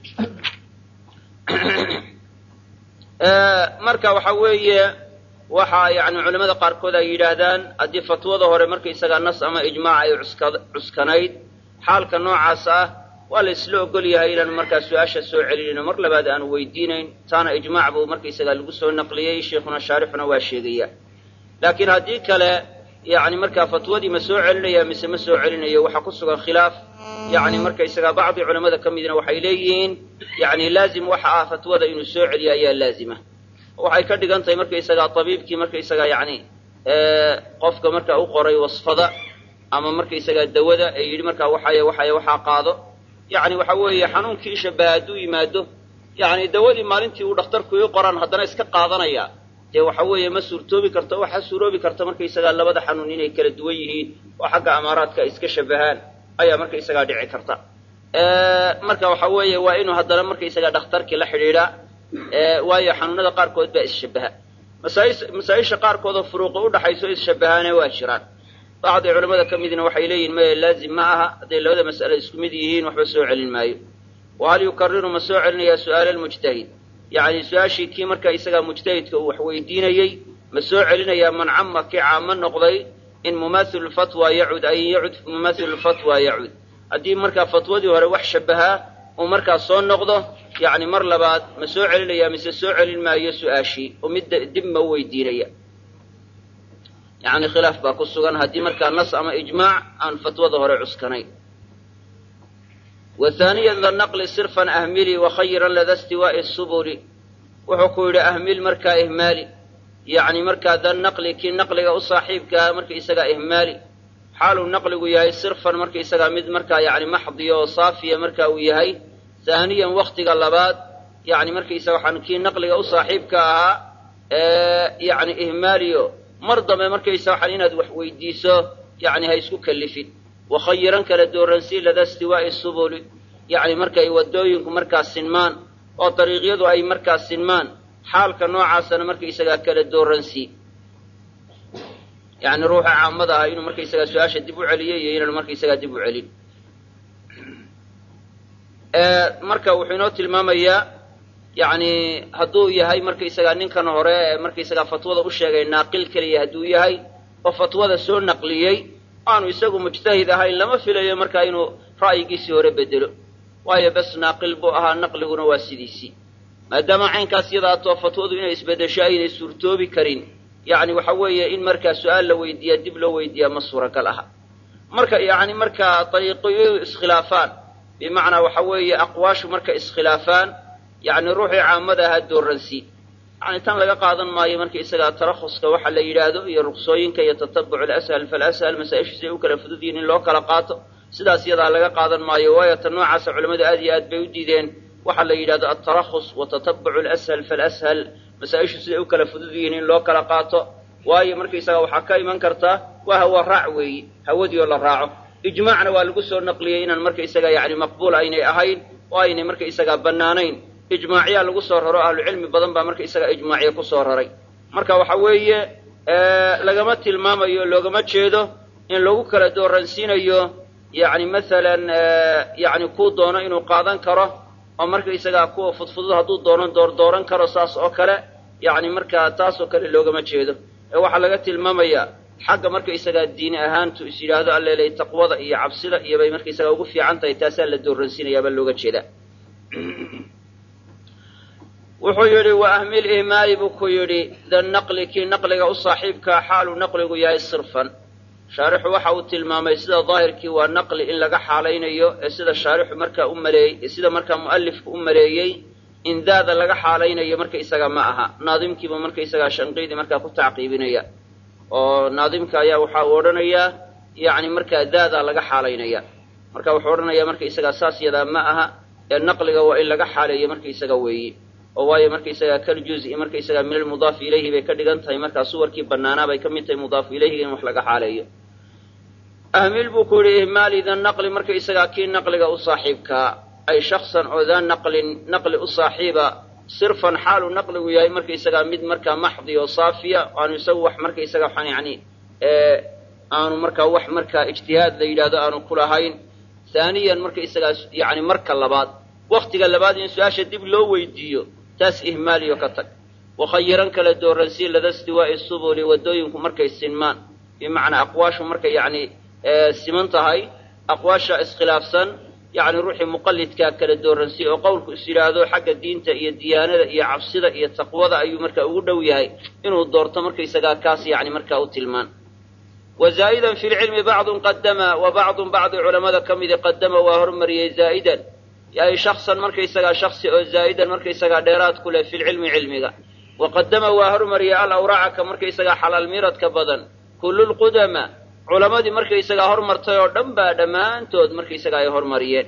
marka waxa weeye waxaa yani culamada qaarkood ay yidhaahdaan haddii fatwada hore markaysagaa nas ama ijmaac ay cuskanayd xaalka noocaas ah waa la isla ogol yahay inaanu markaa su-aasha soo celinayno mar labaad aanu weydiinayn taana ijmaac buu markaysagaa lagu soo naqliyey sheikhuna shaarixuna waa sheegaya laakiin haddii kale yani markaa fatwadii ma soo celinaya mise ma soo celinayo waxaa ku sugan khilaaf yani markaysagaa bacdi culamada ka midna waxay leeyihiin yani laazim waxa ah fatwada inuu soo celiyo ayaa laazima waxay ka dhigan tahay markaysagaa tabiibkii markaysagaa yani qofka markaa u qoray wasfada ama markaysagaa dawada ee yidhi markaa waxaa qaado yani waxa weeye xanuunkii ishabaha hadduu yimaado yani dawadii maalintii uu dhakhtarku ii qoran haddana iska qaadanaya dee waxa weeye ma suurtoobi karto waxaa suuroobi karta markaysagaa labada xanuun inay kala duwan yihiin oo xagga amaaraadka ay iska shabahaan ayaa markaysagaa dhici karta marka waxa weeye waa inuu haddana markaysagaa dhakhtarkii la xidhiidhaa waayo xanuunada qaarkood baa isshabaha masaa-isha qaarkood oo furuuqa udhaxayso isshabahaane waa jiraan bacdi culamada ka midna waxay leeyihin maya laazim ma aha hadday labada mas'alo isku mid yihiin waxba soo celin maayo wahal yukariru ma soo celinayaa su'aala almujtahid yani su-aashii kii markaa isagaa mujtahidka uu wax weydiinayey ma soo celinayaa man cama kii caamo noqday in mumaathilu fatwa yacud ay in yacud mumaathilu fatwa yacud haddii markaa fatwadii hore wax shabahaa uu markaa soo noqdo yani mar labaad ma soo celinaya mise soo celin maayo su-aashii oo midda dib ma u weydiinaya yani khilaaf baa ku sugan haddii markaa nas ama ijmaac aan fatwada hore cuskanayn wahaaniyan da naqli sirfan ahmili wakhayiran lada istiwaa'i subuli wuxuu ku yidhi ahmil markaa ihmaali yani markaa da naqli kii naqliga u saaxiibkaa markaisagaa ihmaali xaaluu naqligu yahay sirfan markaisagaa mid markaa yani maxdiya oo saafiya marka uu yahay haaniyan waktiga labaad yani markaysaga waxaan kii naqliga u saaxiibka ahaa yani ihmaaliyo mar dambe markaysa waxaan inaad wax weydiiso yani ha isku kallifin wakhayiran kala dooransii lada istiwaa'i subuli yani markay wadooyinku markaa sinmaan oo dariiqyadu ay markaa sinmaan xaalka noocaasana markaysagaa kala dooransii yacni ruuxa caamada ah inuu markaysagaa su-aasha dib u celiyo iyo inaanu markaysagaa dib u celin marka wuxuu inoo tilmaamayaa yacni hadduu yahay markaysagaa ninkan hore ee markaysagaa fatwada u sheegay naaqil keliya hadduu yahay oo fatwada soo naqliyey aanu isagu mujtahid ahayn lama filayo markaa inuu ra'yigiisii hore bedelo waayo bes naaqil buu ahaa naqliguna waa sidiisii maadaama caynkaas yadaa too fatwadu inay isbeddesho aynay suurtoobi karin yacni waxa weeye in markaa su-aal la weydiiyaa dib loo weydiiyaa ma suuragal aha marka yacni markaa dariiqiyadu iskhilaafaan bimacnaa waxa weeye aqwaashu marka iskhilaafaan yacni ruuxii caamada ahaa dooransii yani tan laga qaadan maayo marka isagaa tarakhuska waxa la yidhaahdo iyo ruqsooyinka iyo tatabuc alashal falashal masaa-ishu siay u kala fudud yihiin in loo kala qaato sidaas yadaa laga qaadan maayo waayo tan noocaasa culamadu aad iyo aad bay u diideen waxa la yidhahdo altarakhus wa tatabucu alashal falashal masaa-ishu siday u kala fudud yihiin in loo kala qaato waayo markaysaga waxaa ka iman kartaa waa hawa raac weeyi hawadii oo la raaco ijmaacna waa lagu soo naqliyey inaan markaysaga yani maqbuul aynay ahayn oo aynay markaysagaa bannaanayn ijmaacyaa lagu soo raro ahlucilmi badan baa markaysaga ijmaacya ku soo raray marka waxa weeye lagama tilmaamayo loogama jeedo in lagu kala dooransiinayo yani masalan yani kuu doono inuu qaadan karo oo markaysagaa kuwa fudfudud hadduu doono dooran karo saas oo kale yani markaa taas oo kale loogama jeedo ee waxaa laga tilmaamayaa xagga markaysagaa diini ahaantu is yidhaahdo alleelay taqwada iyo cabsida iyo bay markaysagaa ugu fiican tahay taasaa la dooransiinayaabaa looga jeedaa wuxuu yidhi wa ahmil ihmaali buu ku yidhi danaqli kii naqliga u saaxiibkaa xaaluu naqligu yahay sirfan shaarixu waxa uu tilmaamay sida daahirkii waa naqli in laga xaalaynayo ee sida shaarixu markaa u maleeyey sida markaa mu'alifku u maleeyey in daada laga xaalaynayo markaysaga ma aha naadimkiiba markaysagaa shanqiidi markaa ku tacqiibinaya oo naadimka ayaa waxa uu odhanayaa yacni markaa daadaa laga xaalaynaya marka wuxuu odhanayaa markaysagaa saas yadaa ma aha ee naqliga waa in laga xaaleeyo markaysaga weeye oo waayo markaysagaa kal juz-i markaysagaa min almudaafi ilayhi bay ka dhigan tahay markaa suwarkii bannaanaa bay ka mid tahay mudaafu ilayhiga in wax laga xaaleeyo ahmil buu ku yidhi ihmaali da naqli markaysagaa kii naqliga u saaxiibkaa ay shaksan oo daa naqli u saaxiiba sirfan xaaluu naqligu yahay markaysagaa mid markaa maxdi oo saafiya aanu isagu wax markaysaga waxaan yani aanu markaa wax markaa ijtihaad la yidhahdo aanu ku lahayn haaniyan markaysagaa yani marka labaad waktiga labaad in su-aasha dib loo weydiiyo taas ihmaaliyo ka tag wakhayiran kala dooransii lada istiwaa'i subuli waddooyinku markay sinmaan bimacnaa aqwaashu markay yani siman tahay aqwaasha iskhilaafsan yani ruuxii muqallidkaa kala dooransii oo qowlku is yidhaahdo xagga diinta iyo diyaanada iyo cabsida iyo taqwada ayuu markaa ugu dhow yahay inuu doorto markaysagaa kaas yani markaa u tilmaan wazaa'idan fi lcilmi bacdun qadama wa bacdun bacdi culamada ka midi qadama waa hormariyey zaa'idan ay shaksan markaysagaa shaksi oo zaa'idan markaysagaa dheeraad ku leh fi lcilmi cilmiga waqadama waa hormariyey alawracaka markaysagaa xalaal miradka badan kullulqudama culamadii markaysagaa hormartay oo dhan baa dhammaantood markaysagaa ay hormariyeen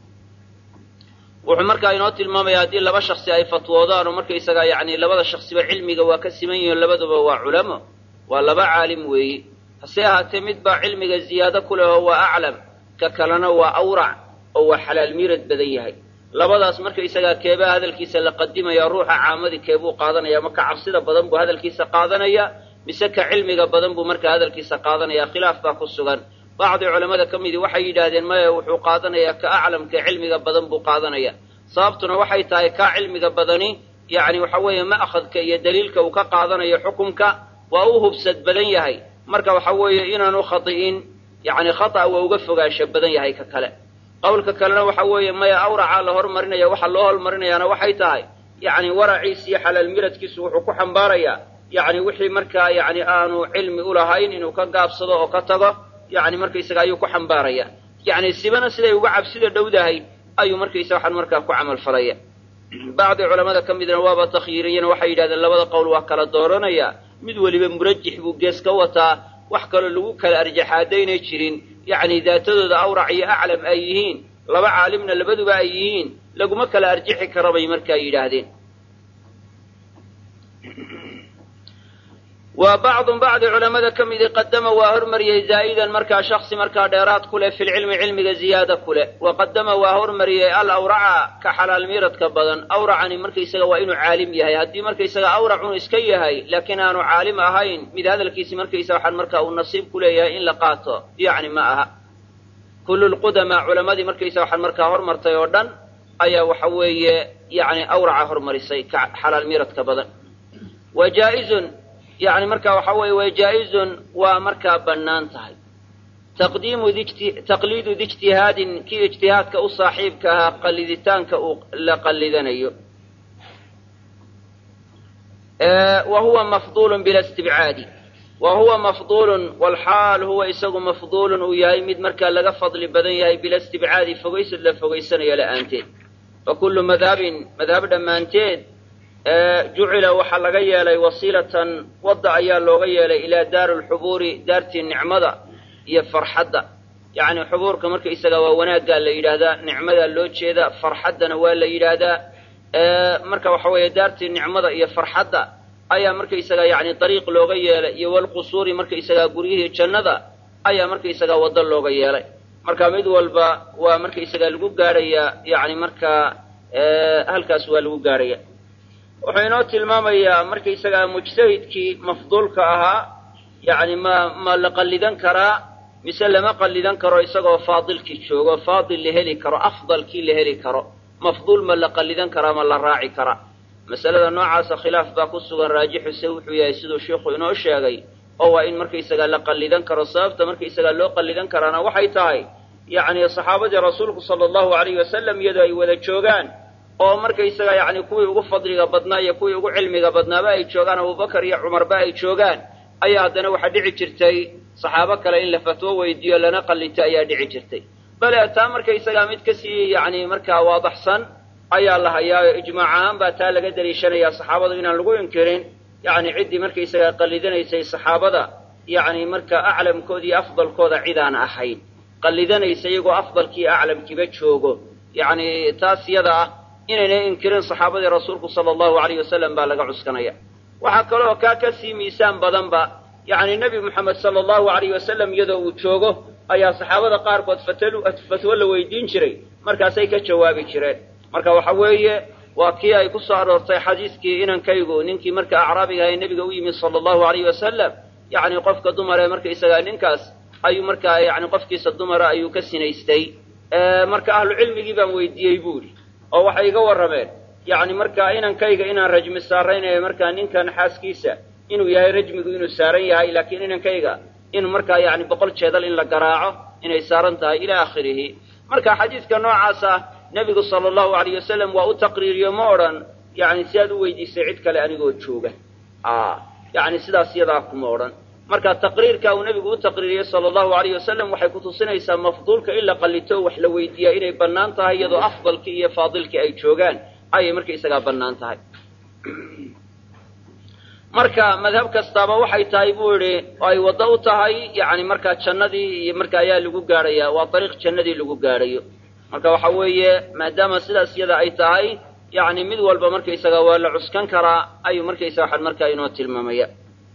wuxuu markaa inoo tilmaamaya haddii laba shaksi ay fatwoodaan oo markaysagaa yani labada shaksiba cilmiga waa ka siman yihiin labaduba waa culamo waa laba caalim weeye hase ahaatee mid baa cilmiga ziyaado ku leh oo waa aclam ka kalena waa awrac oo waa xalaal miirad badan yahay labadaas markaysagaa keebaa hadalkiisa la qadimaya ruuxa caamadii keebuu qaadanaya ma ka cabsida badan buu hadalkiisa qaadanaya mise ka cilmiga badan buu markaa hadalkiisa qaadanaya khilaaf baa ku sugan bacdi culamada ka midii waxay yidhaahdeen maya wuxuu qaadanayaa ka aclamka cilmiga badan buu qaadanaya sababtuna waxay tahay kaa cilmiga badani yani waxa weeye ma'khadka iyo daliilka uu ka qaadanayo xukunka waa u hubsad badan yahay marka waxa weeye inaanu khati'in yani khata' waa uga fogaansho badan yahay ka kale qowlka kalena waxa weeye maya awracaa la hormarinaya waxa loo hormarinayaana waxay tahay yani waraciisa iyo xalaal miradkiisu wuxuu ku xambaarayaa yani wixii markaa yani aanu cilmi ulahayn inuu ka gaabsado oo ka tago yani markaysaga ayuu ku xambaaraya yani sibana siday uga cabsida dhowdahay ayuu markaysa waxaan markaa ku camal falaya bacdi culamada ka midna waaba takhyiiriyana waxay yidhahdeen labada qowl waa kala dooranaya mid weliba murajix buu gees ka wataa wax kaloo lagu kala arjaxaadaynay jirin yani daatadooda awrac iyo aclam ay yihiin laba caalimna labaduba ay yihiin laguma kala arjixi kara bay markaa yidhaahdeen وبعض علماء كميد قدم وهرمري زائدا مركا شخص مركا ديرات كله في العلم علم زيادة كله وقدم وهرمري الأورع كحلال ميرت كبدن أورعني مركي سجى وإنه عالم يهي هدي مركي سجى أورع إسكي هاي لكن أنا عالم هاين من هذا الكيس مركي سجى حل مركا والنصيب كله إن لقاته يعني معها كل القدماء علماء مركي سجى حل مركا هرمرت يوردن أيا وحوي يعني أورع هرمري سي كحلال ميرت كبدن وجائز يعني مركا وحوي وجائز ومركا بنان تهي تقليد ذي اجتهاد كي اجتهاد كأصاحب كقلدتان كلقلدنيو وهو مفضول بلا استبعاد وهو مفضول والحال هو إساق مفضول وياي مد مركا لغا فضل بدن ياي بلا استبعاد فويس لفويسن يلا أنتين وكل مذهب دمانتين جعل وحلق يالي وصيلة وضع يالوغ يالي إلى دار الحبور دارت النعمة هي فرحدة يعني حبور كمرك إساقا وناق قال لي هذا نعمة اللوتش هذا فرحدة نوال لي هذا مركا وحوية دارت النعمة هي فرحدة أيا مرك إساقا يعني طريق لوغ يالي والقصور مرك إساقا قريه جنة أيا مرك إساقا وضع لوغ يالي مركا مدولبا ومرك إساقا لقو قاريا يعني مركا هالكاس والقو قاريا wuxuu inoo tilmaamayaa marka isaga mujtahidkii mafduulka ahaa yani ma la qallidan karaa mise lama qallidan karo isagoo faadilkii joogo faadil la heli karo afdalkii la heli karo mafduul ma la qallidan karaa ma la raaci karaa masalada noocaasa khilaaf baa ku sugan raajixuse wuxuu yahay siduu sheikhu inoo sheegay oo waa in marka isaga la qallidan karo sababta marka isaga loo qallidan karaana waxay tahay yani saxaabadii rasuulku sala allahu alayhi wasalam iyadoo ay wada joogaan oo marka isaga yani kuwii ugu fadliga badnaa iyo kuwii ugu cilmiga badnaaba ay joogaan abubakar iyo cumarba ay joogaan ayaa haddana waxaa dhici jirtay saxaabo kale in la fatwo weydiiyo lana qallito ayaa dhici jirtay bale taa marka isaga mid kasii yani markaa waadaxsan ayaa la hayaa ijmaac ahaan baa taa laga daliishanayaa saxaabadu inaan lagu inkirin yani ciddii marka isaga qallidanaysay saxaabada yani marka aclamkooda iyo afdalkooda cid aan ahayn qallidanaysa iyagoo afdalkii aclamkiiba joogo yani taas iyada ah inayna inkirin saxaabadii rasuulku sala allahu alayh wasalam baa laga cuskanaya waxaa kaloo kaa kasii miisaan badanba yani nebi moxamed sala allahu alayh wasalam iyadoo uu joogo ayaa saxaabada qaarkood fatwo la weydiin jiray markaasay ka jawaabi jireen marka waxa weeye waa kii ay ku soo aroortay xadiiskii inankaygu ninkii marka acraabiga ahay nebiga u yimid sala allahu alayh wasalam yani qofka dumare marka isagaa ninkaas ayuu markaa yani qofkiisa dumara ayuu ka sinaystay marka ahlu cilmigii baan weydiiyey buuri oo waxay iga warrameen yani markaa inankayga inaan rajmi saaraynayo markaa ninkan xaaskiisa inuu yahay rajmigu inuu saaran yahay laakiin inankayga in markaa yani 100 jeedal in la garaaco inay saaran tahay ila aakhirihi marka xadiiska noocaas ah nabigu sala allahu alayh wasalam waa u taqriiriyo ma odhan yani si aad u weydiisay cid kale anigoo jooga yani sidaas iyadaa kuma odhan marka taqriirka uu nabigu u taqriiriyey sala allahu alayh wasalam waxay kutusinaysaa mafduulka in la qallito wax la weydiiyaa inay bannaan tahay iyadoo afdalkii iyo faadilkii ay joogaan ayay marka isagaa bannaan tahay marka madhab kastaaba waxay tahay buu idhi oo ay waddo u tahay yani markaa jannadii iyo marka ayaa lagu gaadhayaa waa dariiq jannadii lagu gaadhayo marka waxa weeye maadaama sidaas iyada ay tahay yani mid walba markaysaga waa la cuskan karaa ayuu markaysaga waxaan markaa inoo tilmaamaya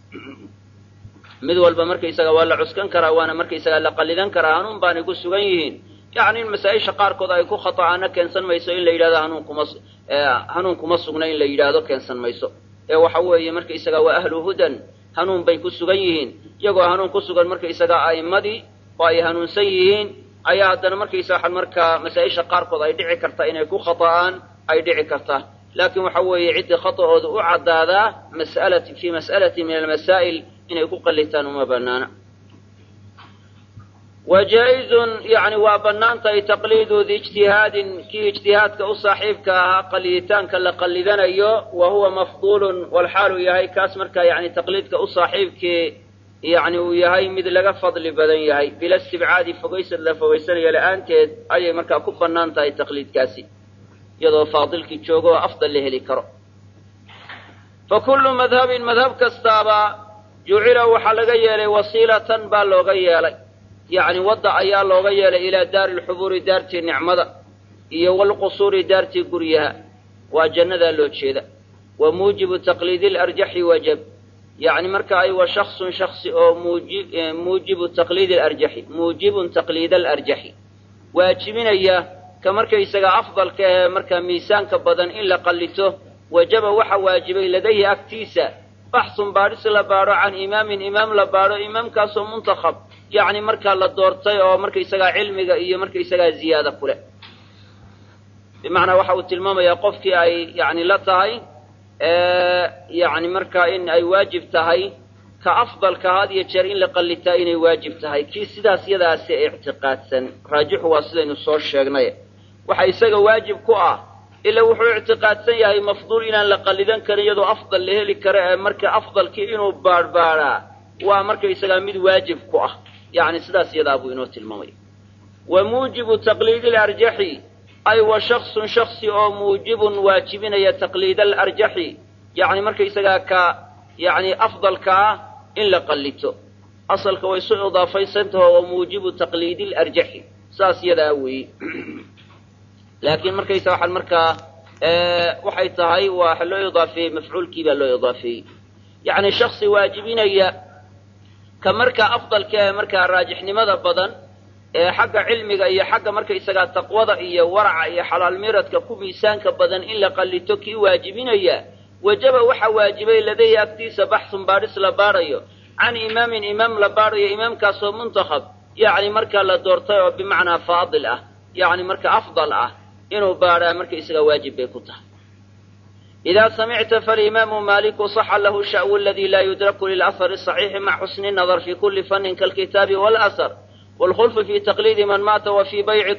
mid walba markaysaga waa la cuskan karaa waana markaysaga la qallidan karaa hanuun baanay ku sugan yihiin yani in masaa-isha qaarkood ay ku khata'aana keensan mayso in la yidhahdo hanuun kuma sugna in la yidhaahdo keensan mayso ee waxa weeye markaysaga waa ahlu hudan hanuun bay ku sugan yihiin iyagoo hanuun ku sugan markaysaga a'immadii oo ay hanuunsan yihiin ayaa haddana markaysaga waxaan markaa masaa-isha qaarkood ay dhici karta inay ku khata'aan ay dhici karta laakiin waxa weeye ciddii khata'ooda u caddaadaa fii mas'alatin min almasaa'il inay ku qallitaan uma bannaana wajaa'izun yani waa bannaan tahay taqliidu di ijtihaadin kii ijtihaadka u saaxiibka ahaa qalliditaanka la qallidanayo wa huwa mafduulun walxaalu yahay kaas markaa yani taqliidka u saaxiibkii yani uu yahay mid laga fadli badan yahay bila istibcaadi fogaysad la fogaysanayo la-aanteed ayay markaa ku bannaan tahay taqliidkaasi iyadoo faadilkii joogo oo afdal la heli karo fa kullu madhabin madhab kastaaba jucila waxaa laga yeelay wasiilatan baa looga yeelay yani wadda ayaa looga yeelay ilaa daari lxubuuri daartii nicmada iyo walqusuuri daartii guryaha waa jannadaa loo jeeda wa muujibu taqliidi larjaxi wajab يعني مركا أي وشخص شخص أو موجب تقليد الأرجح موجب تقليد الأرجح واجبين إياه كمركا يسقى أفضل كمركا ميسان كبدن إلا قلته وجب وحا واجبي لديه أكتيسا بحث بارس لبارو عن إمام لبارو إمام كاسو منتخب يعني مركا للدورتي أو مركا يسقى علمي إياه مركا يسقى زيادة كله بمعنى وحا التلمام يقفك أي يعني لا تهي يعني مركا إن أي واجب تهي كأفضل كهذه الشرين لقلتها إن واجب تهي كي سداس يداس اعتقاد سن راجح واصلين الصور شاقنايا وحيساق واجب كؤا إلا وحو اعتقاد سن يهي مفضول إن لقلدان كان يدو أفضل لهلي مركا أفضل كي إنو باربارا ومركا يساق ميد واجب كؤا يعني سداس يدابو إنو تلمامي وموجب تقليد الأرجحي أي وشخص شخصي أو موجب واجبين يا تقليد الأرجحي يعني مركا يساق يعني أفضل كا إلا قلته أصل كويسو إضافي سنته هو موجب تقليد الأرجحي ساس يداوي لكن مركا يسوح المركا وحي تهي وحلو إضافي مفعول كيبا لو إضافي يعني شخص واجبين يا كمركا أفضل كمركا راجح لماذا بدن حق علمك إيا حق مركا يسقى تقوض إيا ورع إيا حلال ميرت كميسان كبدن إلا قلته كي واجبين يا وجب وحا واجبي لديه أكتيس بحث بارس لباريو عن إمام لباريو إمام كاسو منتخب يعني مركا لدورتيو بمعنى فاضل يعني مركا أفضل إنه بارا مركا إسغا واجب بيكوته إذا سمعت فالإمام مالك صح له الشأو الذي لا يدرك للأثر الصحيح مع حسن النظر في كل فن كالكتاب والأثر والخلف في تقليد من مات وفي بيع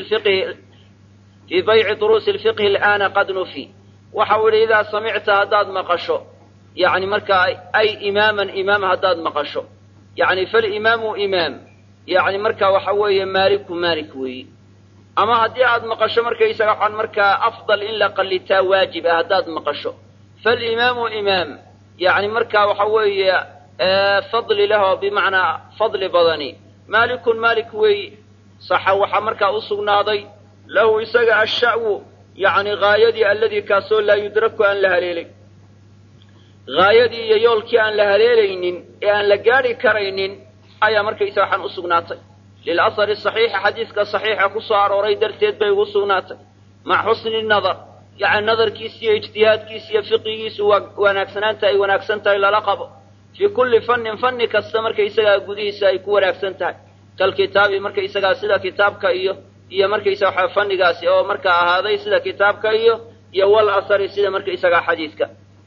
دروس الفقه الآن قد نفي وحاول إذا سمعت هداد مقشو يعني مركا أي إمام هداد مقشو يعني فالإمام إمام يعني مركا وحوي مالك وي أما هدي هاد مقشو مركا يسرح عن مركا أفضل إلا قلتا واجب هداد مقشو فالإمام إمام يعني مركا وحوي فضل له بمعنى فضل بدني مالك وي صح وحا مركا أصغناضي له يسقى الشأو يعني غايدي الذي كاسو لا يدرك أن لها ليلي غايدي يولكي أن لها ليلين أن لقاري كرينين أي مركا يساحن أسقناتي للأثر الصحيح حديثك صحيح كسوار وريدر تيد بي أسقناتي مع حسن النظر يعني نظر كيسية اجتهاد كيسية فقهيس وناكسنانتا وناكسنتا إلى لقب في كل فن كالسمر كيسا قديسا يكون أكسنتا كالكتاب مركا يساقا سيدا كتابك iyo markaysa waxa fannigaasi oo marka ahaaday sida kitaabka iyo wal asari sida markaysa xadiiska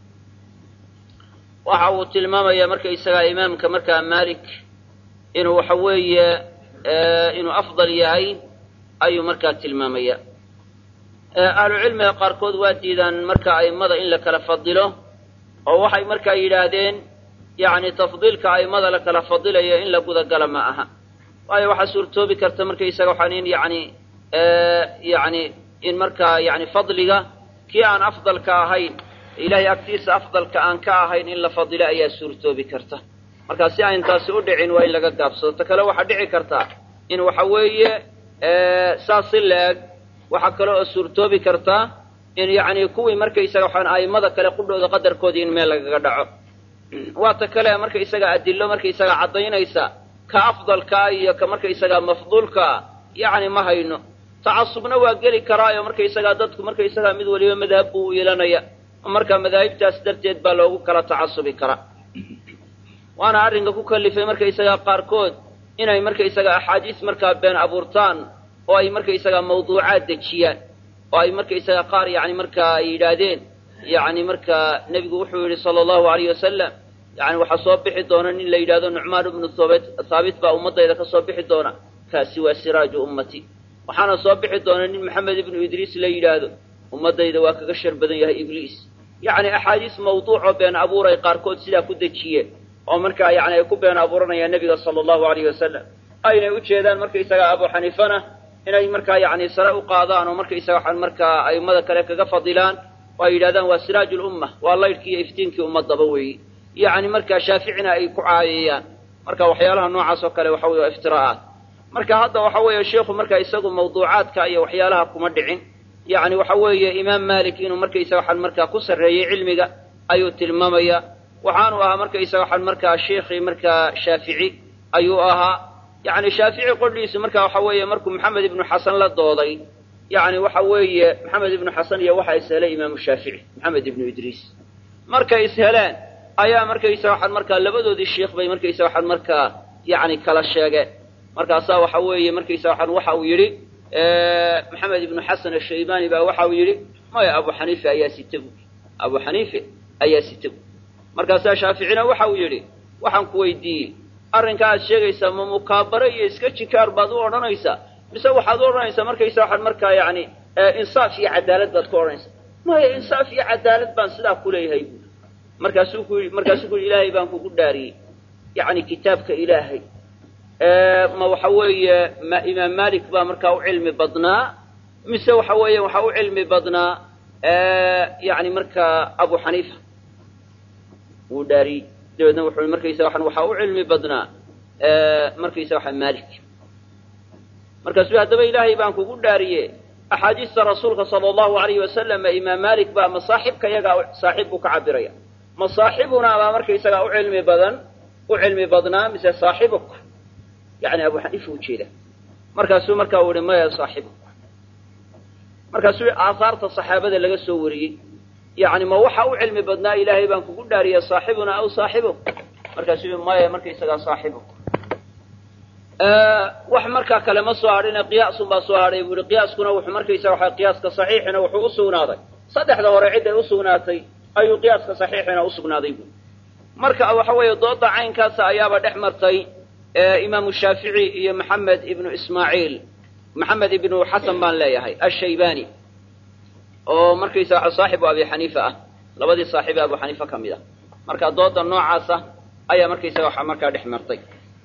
waxa uu tilmaamaya markaysa imaamka marka Malik inuu waxa weeye inuu afdal yahay ayu marka tilmaamaya ahlu cilmiga qaarkood waa diidan marka aymada in la kala fadilo oo waxay marka yiraahdeen yani tafdiilka aymada la kala fadilayo in la guda gala ma aha waayo waxa suurtoobi karta markaysa waxaan يعني إن مركا يعني فضلها كي أن أفضل كاهين إلهي أكتيس أفضل كأن كاهين إلا فضل أي سورتو بكرته مركا سيان تاسو دعين وإلا قد قابسو تكلو واحد دعي كرته إن وحوية ساسلك وحكلو سورتو بكرته إن يعني كوي مركا يساقحان آي ماذا كلا قبلو قدر كودين ميلا قدعو واتكلا مركا يساقا أدلو مركا يساقا عطيين يسا كأفضل كاي كمركا يساقا مفضول كا يعني ما هينو تعصبنا وقالي كرايو مركا يساقا دادكو مركا يساقا مدولي مذهبو يلانيا مركا مذاهب تاسدرتيد بالوغو كلا تعصبي كرا وانا عارنغا كوكاليفي مركا يساقا قاركود إناي مركا يساقا أحاديث مركا بين أبورتان وأي مركا يساقا موضوعات دجيان وأي مركا يساقا قار يعني مركا يدادين يعني مركا نبي وحوري صلى الله عليه وسلم يعني وحصوبحي دونا إن لا يدادون نعمان بن ثابت بأمضى إذا كصوبحي دونا كاسوا سراج أمتي وحنا صوبحي دونا إن محمد بن إدريس لا يدادون أمضى إذا واكشر بدن يا إبليس يعني أحاديث موضوع بين أبوري قاركود سلا كدتشيه ومركا يعني يكون بين أبورنا يا النبي صلى الله عليه وسلم أين يوجدان مركا يساق أبو حنيفنا إن مركا يعني سراء قاضان ومركا يساق مركا أي ماذا كلك فضلان وإلادان وسراج الأمة والله يلكي يفتينك أمة ضبوي يعني مركا شافعنا أي كعايان مركا وحيالها نوع سكر وحوي وافتراءات مركا هذا وحوي الشيخ مركا يساق موضوعات كأي وحيالها كمدعين يعني وحوي إمام مالك إنه مركا يساق مركا كسر ري علمك أيو تلماميا waxaanu ahaa markaysaga waxaan markaa sheekhii markaa shaafici ayuu ahaa yani shaafici qodhiisu marka waxa weeye markuu maxamed ibnu xasan la dooday yani waxa weeye maxamed ibnu xasan iyo waxa ishelay imaamu shaafici maxamed ibnu idriis markay isheleen ayaa markaysaga waxaan markaa labadoodii sheekh bay markaysaga waxaan markaa yani kala sheegeen markaasaa waxa weeye markaysaga waxaan waxa uu yidhi maxamed ibnu xasan ashaybani baa waxa uu yidhi maya abu xaniife ayaa sita buuri abu xaniife ayaa sita buuri markaasaa shaaficina waxa uu yidhi waxaan ku weydiiyey arrinka aad sheegaysaa ma mukaabare iyo iska jikaar baad u odhanaysaa mise waxaad u odhanaysaa markaysaa waxaan markaa yani insaaf iyo cadaalad baad ku odhanaysaa maya insaaf iyo cadaalad baan sidaa ku leeyahay buuri markaasuu ku yidhi ilaahay baan kugu dhaariyey yani kitaabka ilaahay ma waxa weeye ma imaam malik baa markaa u cilmi badnaa mise waxa weeye waxaa u cilmi badnaa yani markaa abu xaniifa wuu dhaariyey dabeedna wuxuu markaysa waxaa u cilmi badnaa markaysa waxa malik markaasuu haddaba ilaahay baan kugu dhaariye axaadiista rasuulka sala allahu alayhi wasalam imaam malik baa masaaxibka iyagaa saaxib buu ka cabiraya masaaxibuna baa markaysagaa u cilmi badnaa mise saaxibuk yani abu xaniifa ujeeda markaasuu markaa u yihi maya saaxibuk markaasuu aahaarta saxaabada laga soo wariyey yani ma waxa u cilmi badnaa ilaahay baan kugu dhaariye saaxibuna aw saaxibuk markaasuu maya markaysagaa saaxibuk wax markaa kale ma soo hadhina qiyaasun baa soo hadhay buu yihi qiyaaskuna wuxuu markaysaga waxa qiyaaska saxiixina wuxuu usugnaaday saddexda hore cidday usugnaatay ayuu qiyaaska saxiixina usugnaaday buui marka waxa weeye dooda caynkaasa ayaaba dhex martay imaamu shaafici iyo maxamed ibnu ismaaciil maxamed ibnu xasan baan leeyahay ashaybani oo markaysa waxa saaxibu abi xaniifa ah labadii saaxiibe abu xaniifa ka mid ah marka dooda noocaasa ayaa markaysaga waxa markaa dhex martay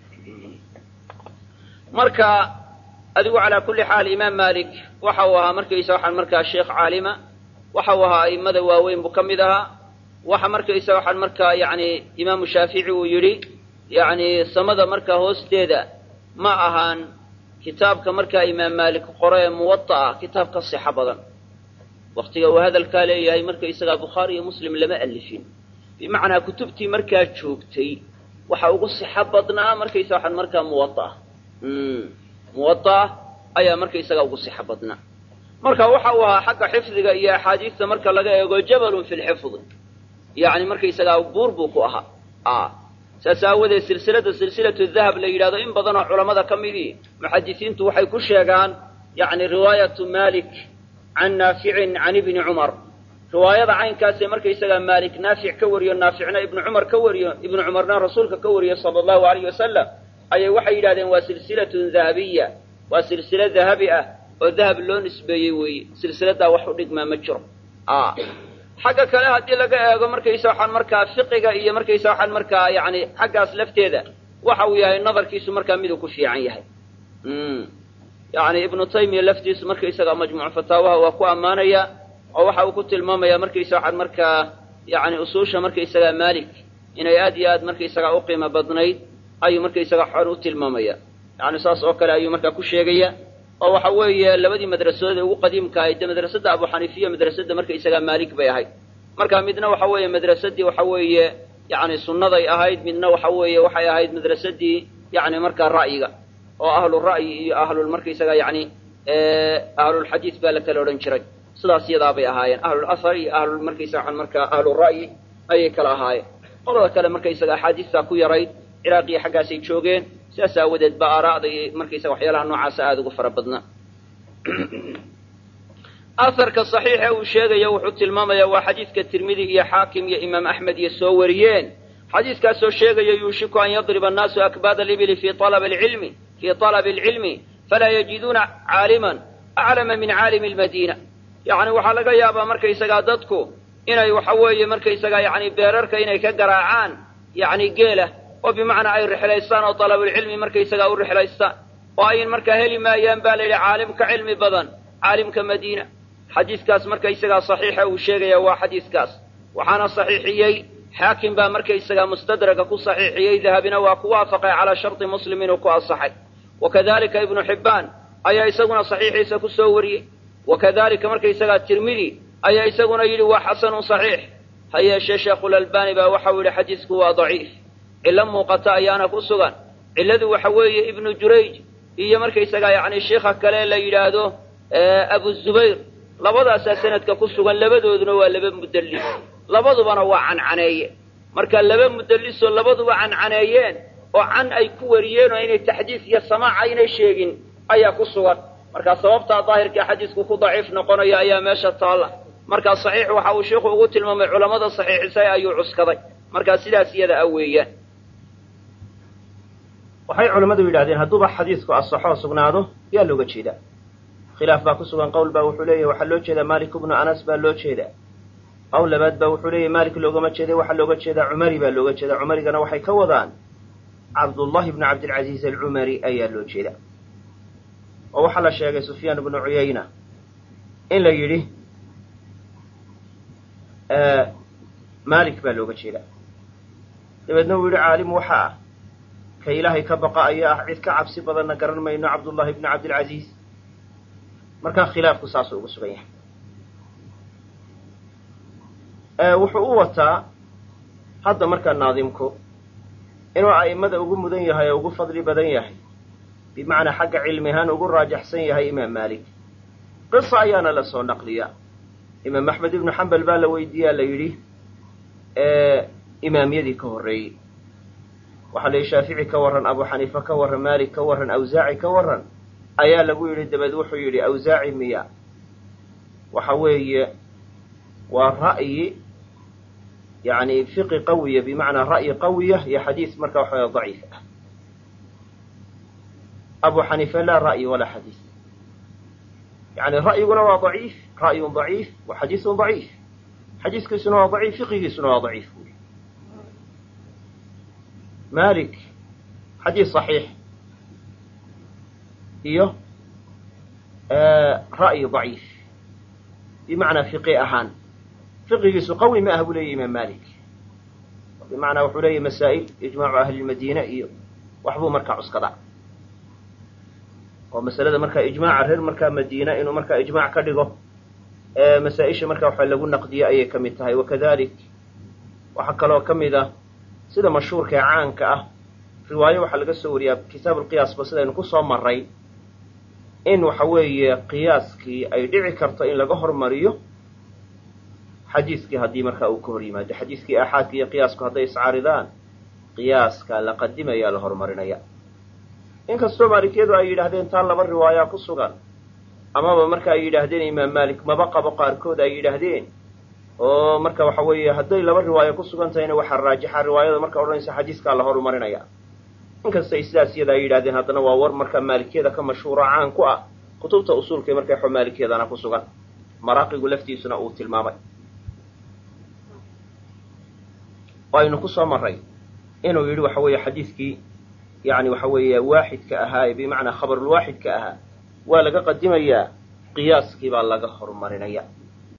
marka adigu calaa kulli xaal imaam malik waxa uu ahaa markaysa waxaan markaa sheekh caalima waxa uu ahaa a'immada waaweyn buu ka mid ahaa waxa markaysa waxaan markaa yani imaamu shaafici uu yidhi yani samada markaa hoosteeda ma ahaan kitaabka markaa imaam malik qore ee muwata'a kitaab ka sixo badan waktiga uu hadalkaa leeyahay markaysagaa bukhaari iyo muslim lama alifin bimacnaa kutubtii markaa joogtay waxa ugu sixo badnaa markaysa waxaan markaa muwata'a muwata'a ayaa markaysagaa ugu sixo badnaa marka waxa uu ahaa xagga xifdiga iyo axaadiista marka laga eego jabalun fi lxifdi yani markaysagaa buur buu ku ahaa saas aawadeed silsilatu dahab la yidhahdo in badanoo culamada ka midii muxadisiintu waxay ku sheegaan yani riwaayatu malik can naaficin can ibni cumar riwaayada caynkaasee markaysagaa malik naafic ka wariyo naaficna ibnu cumar ka wariyo ibnu cumarna rasuulka ka wariyo sala allahu alayh wasalam ayay waxay yidhahdeen waa silsilatun dahabiya waa silsilo dahabi ah oo dahab loo nisbeeyey weeye silsiladaa wax u dhigmaa ma jiro xagga kale haddii laga eego markaysa waxaan markaa fiqiga iyo markaysa waxaan markaa yani xaggaas lafteeda waxa uu yahay nadarkiisu markaa miduu ku fiican yahay yani ibnu taymiya laftiisu markaysaga majmuuc fataawaha waa ku ammaanaya oo waxa uu ku tilmaamaya markaysa waxaan markaa yani usuusha markaysagaa malik inay aad iyo aad markaysagaa u qiimo badnayd ayuu markaysaga xor u tilmaamaya yani saas oo kale ayuu markaa ku sheegaya oo waxa weeye labadii madrasadood ugu qadiimka ahayd dee madrasadda abu xaniifiya madrasadda markaysagaa malik bay ahayd marka midna waxa weeye madrasadii waxa weeye yani sunnaday ahayd midna waxa weeye waxay ahayd madrasadii yani markaa ra'yiga oo ahlu ra'yi iyo ahlul markaysaga yani ahlulxadiid baa la kala odhan jiray sidaas iyadaa bay ahaayeen ahlul athar iyo ahlul markaysaga markaa ahlu ra'yi ayay kala ahaayeen qolada kale markaysaga axaadiistaa ku yarayd ciraaqiya xaggaasay joogeen sidaas aawadeed ba aaraa'da iyo markaysaga waxyaalaha noocaasa aada ugu fara badnaa aharka saxiixa uu sheegaya wuxuu tilmaamaya waa xadiidka tirmidi iyo xaakim iyo imaam axmed iyo soo wariyeen xadiiskaasoo sheegaya yuushiku an yadriba annaasu akbaada alibili fii talabi alcilmi falaa yajiduuna caaliman aclama min caalimi almadiina yani waxaa laga yaabaa markaysagaa dadku inay waxa weeye markaysagaa yani beerarka inay ka garaacaan yani geela oo bimacnaa ay rixlaystaan oo talabulcilmi markaysagaa u rixlaystaan oo ayn markaa heli maayaan baa la yidhi caalim ka cilmi badan caalimka madiina xadiiskaas markaysagaa saxiixa uu sheegaya waa xadiiskaas waxaana saxiixiyey xaakim baa markaysagaa mustadraka ku saxiixiyey dahabina waa ku waafaqay calaa sharti muslim inuu ku asaxay wakadalika ibnu xibbaan ayaa isaguna saxiixiisa ku soo wariyey wakadalika markaysagaa tirmidi ayaa isaguna yidhi waa xasanun saxiix ha yeeshee sheekhulalbani baa waxau yidhi xadiisku waa daciif cillo muuqata ayaana ku sugan cilladu waxa weeye ibnu jurayj iyo markaysagaa yacni sheikha kale la yidhaahdo abu zubayr labadaasaa sanadka ku sugan labadooduna waa laba mudallis labadubana waa cancaneeye marka laba mudallisoo labaduba cancaneeyeen oo can ay ku wariyeen oo inay taxdiis iyo samaac aynay sheegin ayaa ku sugan marka sababtaa daahirka xadiisku ku daciif noqonaya ayaa meesha taalla markaa saxiix waxa uu sheikhu ugu tilmaamay culammada saxiixisay ayuu cuskaday markaa sidaas iyada a weeyaan waxay culammadu yidhahdeen hadduuba xadiisku asaxoo sugnaado yaa looga jeedaa khilaaf baa ku sugan qowl baa wuxuu leeyahy waxaa loo jeedaa malik ibnu anas baa loo jeedaa qowl labaad baa wuxuu leeyahy malik loogama jeeday waxaa looga jeedaa cumari baa looga jeedaa cumarigana waxay ka wadaan cabdullahi ibnu cabdilcaziiz alcumari ayaa loo jeeda oo waxaa la sheegay sufyaan ibnu cuyayna in la yidhi malik baa looga jeedaa dabeedna uu yidhi caalim waxa ah ka ilaahay ka baqa ayaa ah cid ka cabsi badanna garan mayno cabdullahi ibnu cabdilcaziiz markaa khilaafku saasuu uga sugan yahay wuxuu u wataa hadda markaa naadimku inuu a'immada ugu mudan yahay oo ugu fadli badan yahay bimacnaa xagga cilmi ahaan ugu raajaxsan yahay imaam maalik qisa ayaana la soo naqliyaa imaam axmed ibnu xambal baa la weydiiyaa la yidhi imaamyadii ka horreeyey waxaa la yidhi shaafici ka warran abu xaniifa ka warran maalik ka warran awsaaci ka warran ayaa lagu yidhi dabeed wuxuu yidhi awsaaci miya waxa weeye waa ra'yi yani fiqi qawiya bimacnaa ra'yi qawiya iyo xadiis marka waxa waya daciif ah abu xaniifa laa ra'yi walaa xadiis yani ra'yiguna waa daciif ra'yun daciif wa xadiisun daciif xadiiskiisuna waa daciif fiqigiisuna waa daciif buuli malik xadiis صaxiix iyo ra'yi daciif bimacnaa fiqi ahaan fiqigiisu qawi ma ah buu leeyahy imaam malik bimacnaa wuxuu leeyahy masaa'il ijmaacu ahli lmadiina iyo waxbuu markaa cuskadaa oo masalada markaa ijmaaca reer markaa madiina inuu markaa ijmaac ka dhigo masaa-isha markaa waxa lagu naqdiye ayay ka mid tahay wakadalik waxaa kaloo ka mid ah sida mashhuurka ee caanka ah riwaayo waxaa laga soo wariyaa kitaab alqiyaasba sidaynu ku soo maray in waxa weeye qiyaaskii ay dhici karto in laga hormariyo xadiiskii haddii markaa uu ka hor yimaado xadiiskii aaxaadka iyo qiyaasku hadday iscaaridaan qiyaaska la qadimayaa la horumarinaya inkastoo maalikiyadu ay yidhaahdeen taa laba riwaayaa ku sugan amaba marka ay yidhaahdeen imaam maalik maba qabo qaarkood ay yidhaahdeen oo marka waxa weeye hadday laba riwaayo ku sugan tahayna waxaa raajixa riwaayada marka odhanaysa xadiiskaa la horumarinaya inkastay sidaas iyada ay yidhahdeen haddana waa war marka maalikiyada ka mashhuuro caan ku ah kutubta usuulka marka xo maalikiyadana ku sugan maraaqigu laftiisuna uu tilmaamay aynu ku soo maray inuu yidhi waxa weeye xadiiskii yani waxa weeye waaxidka ahaa bimacnaa khabarulwaaxidka ahaa waa laga qadimayaa qiyaaskii baa laga horumarinaya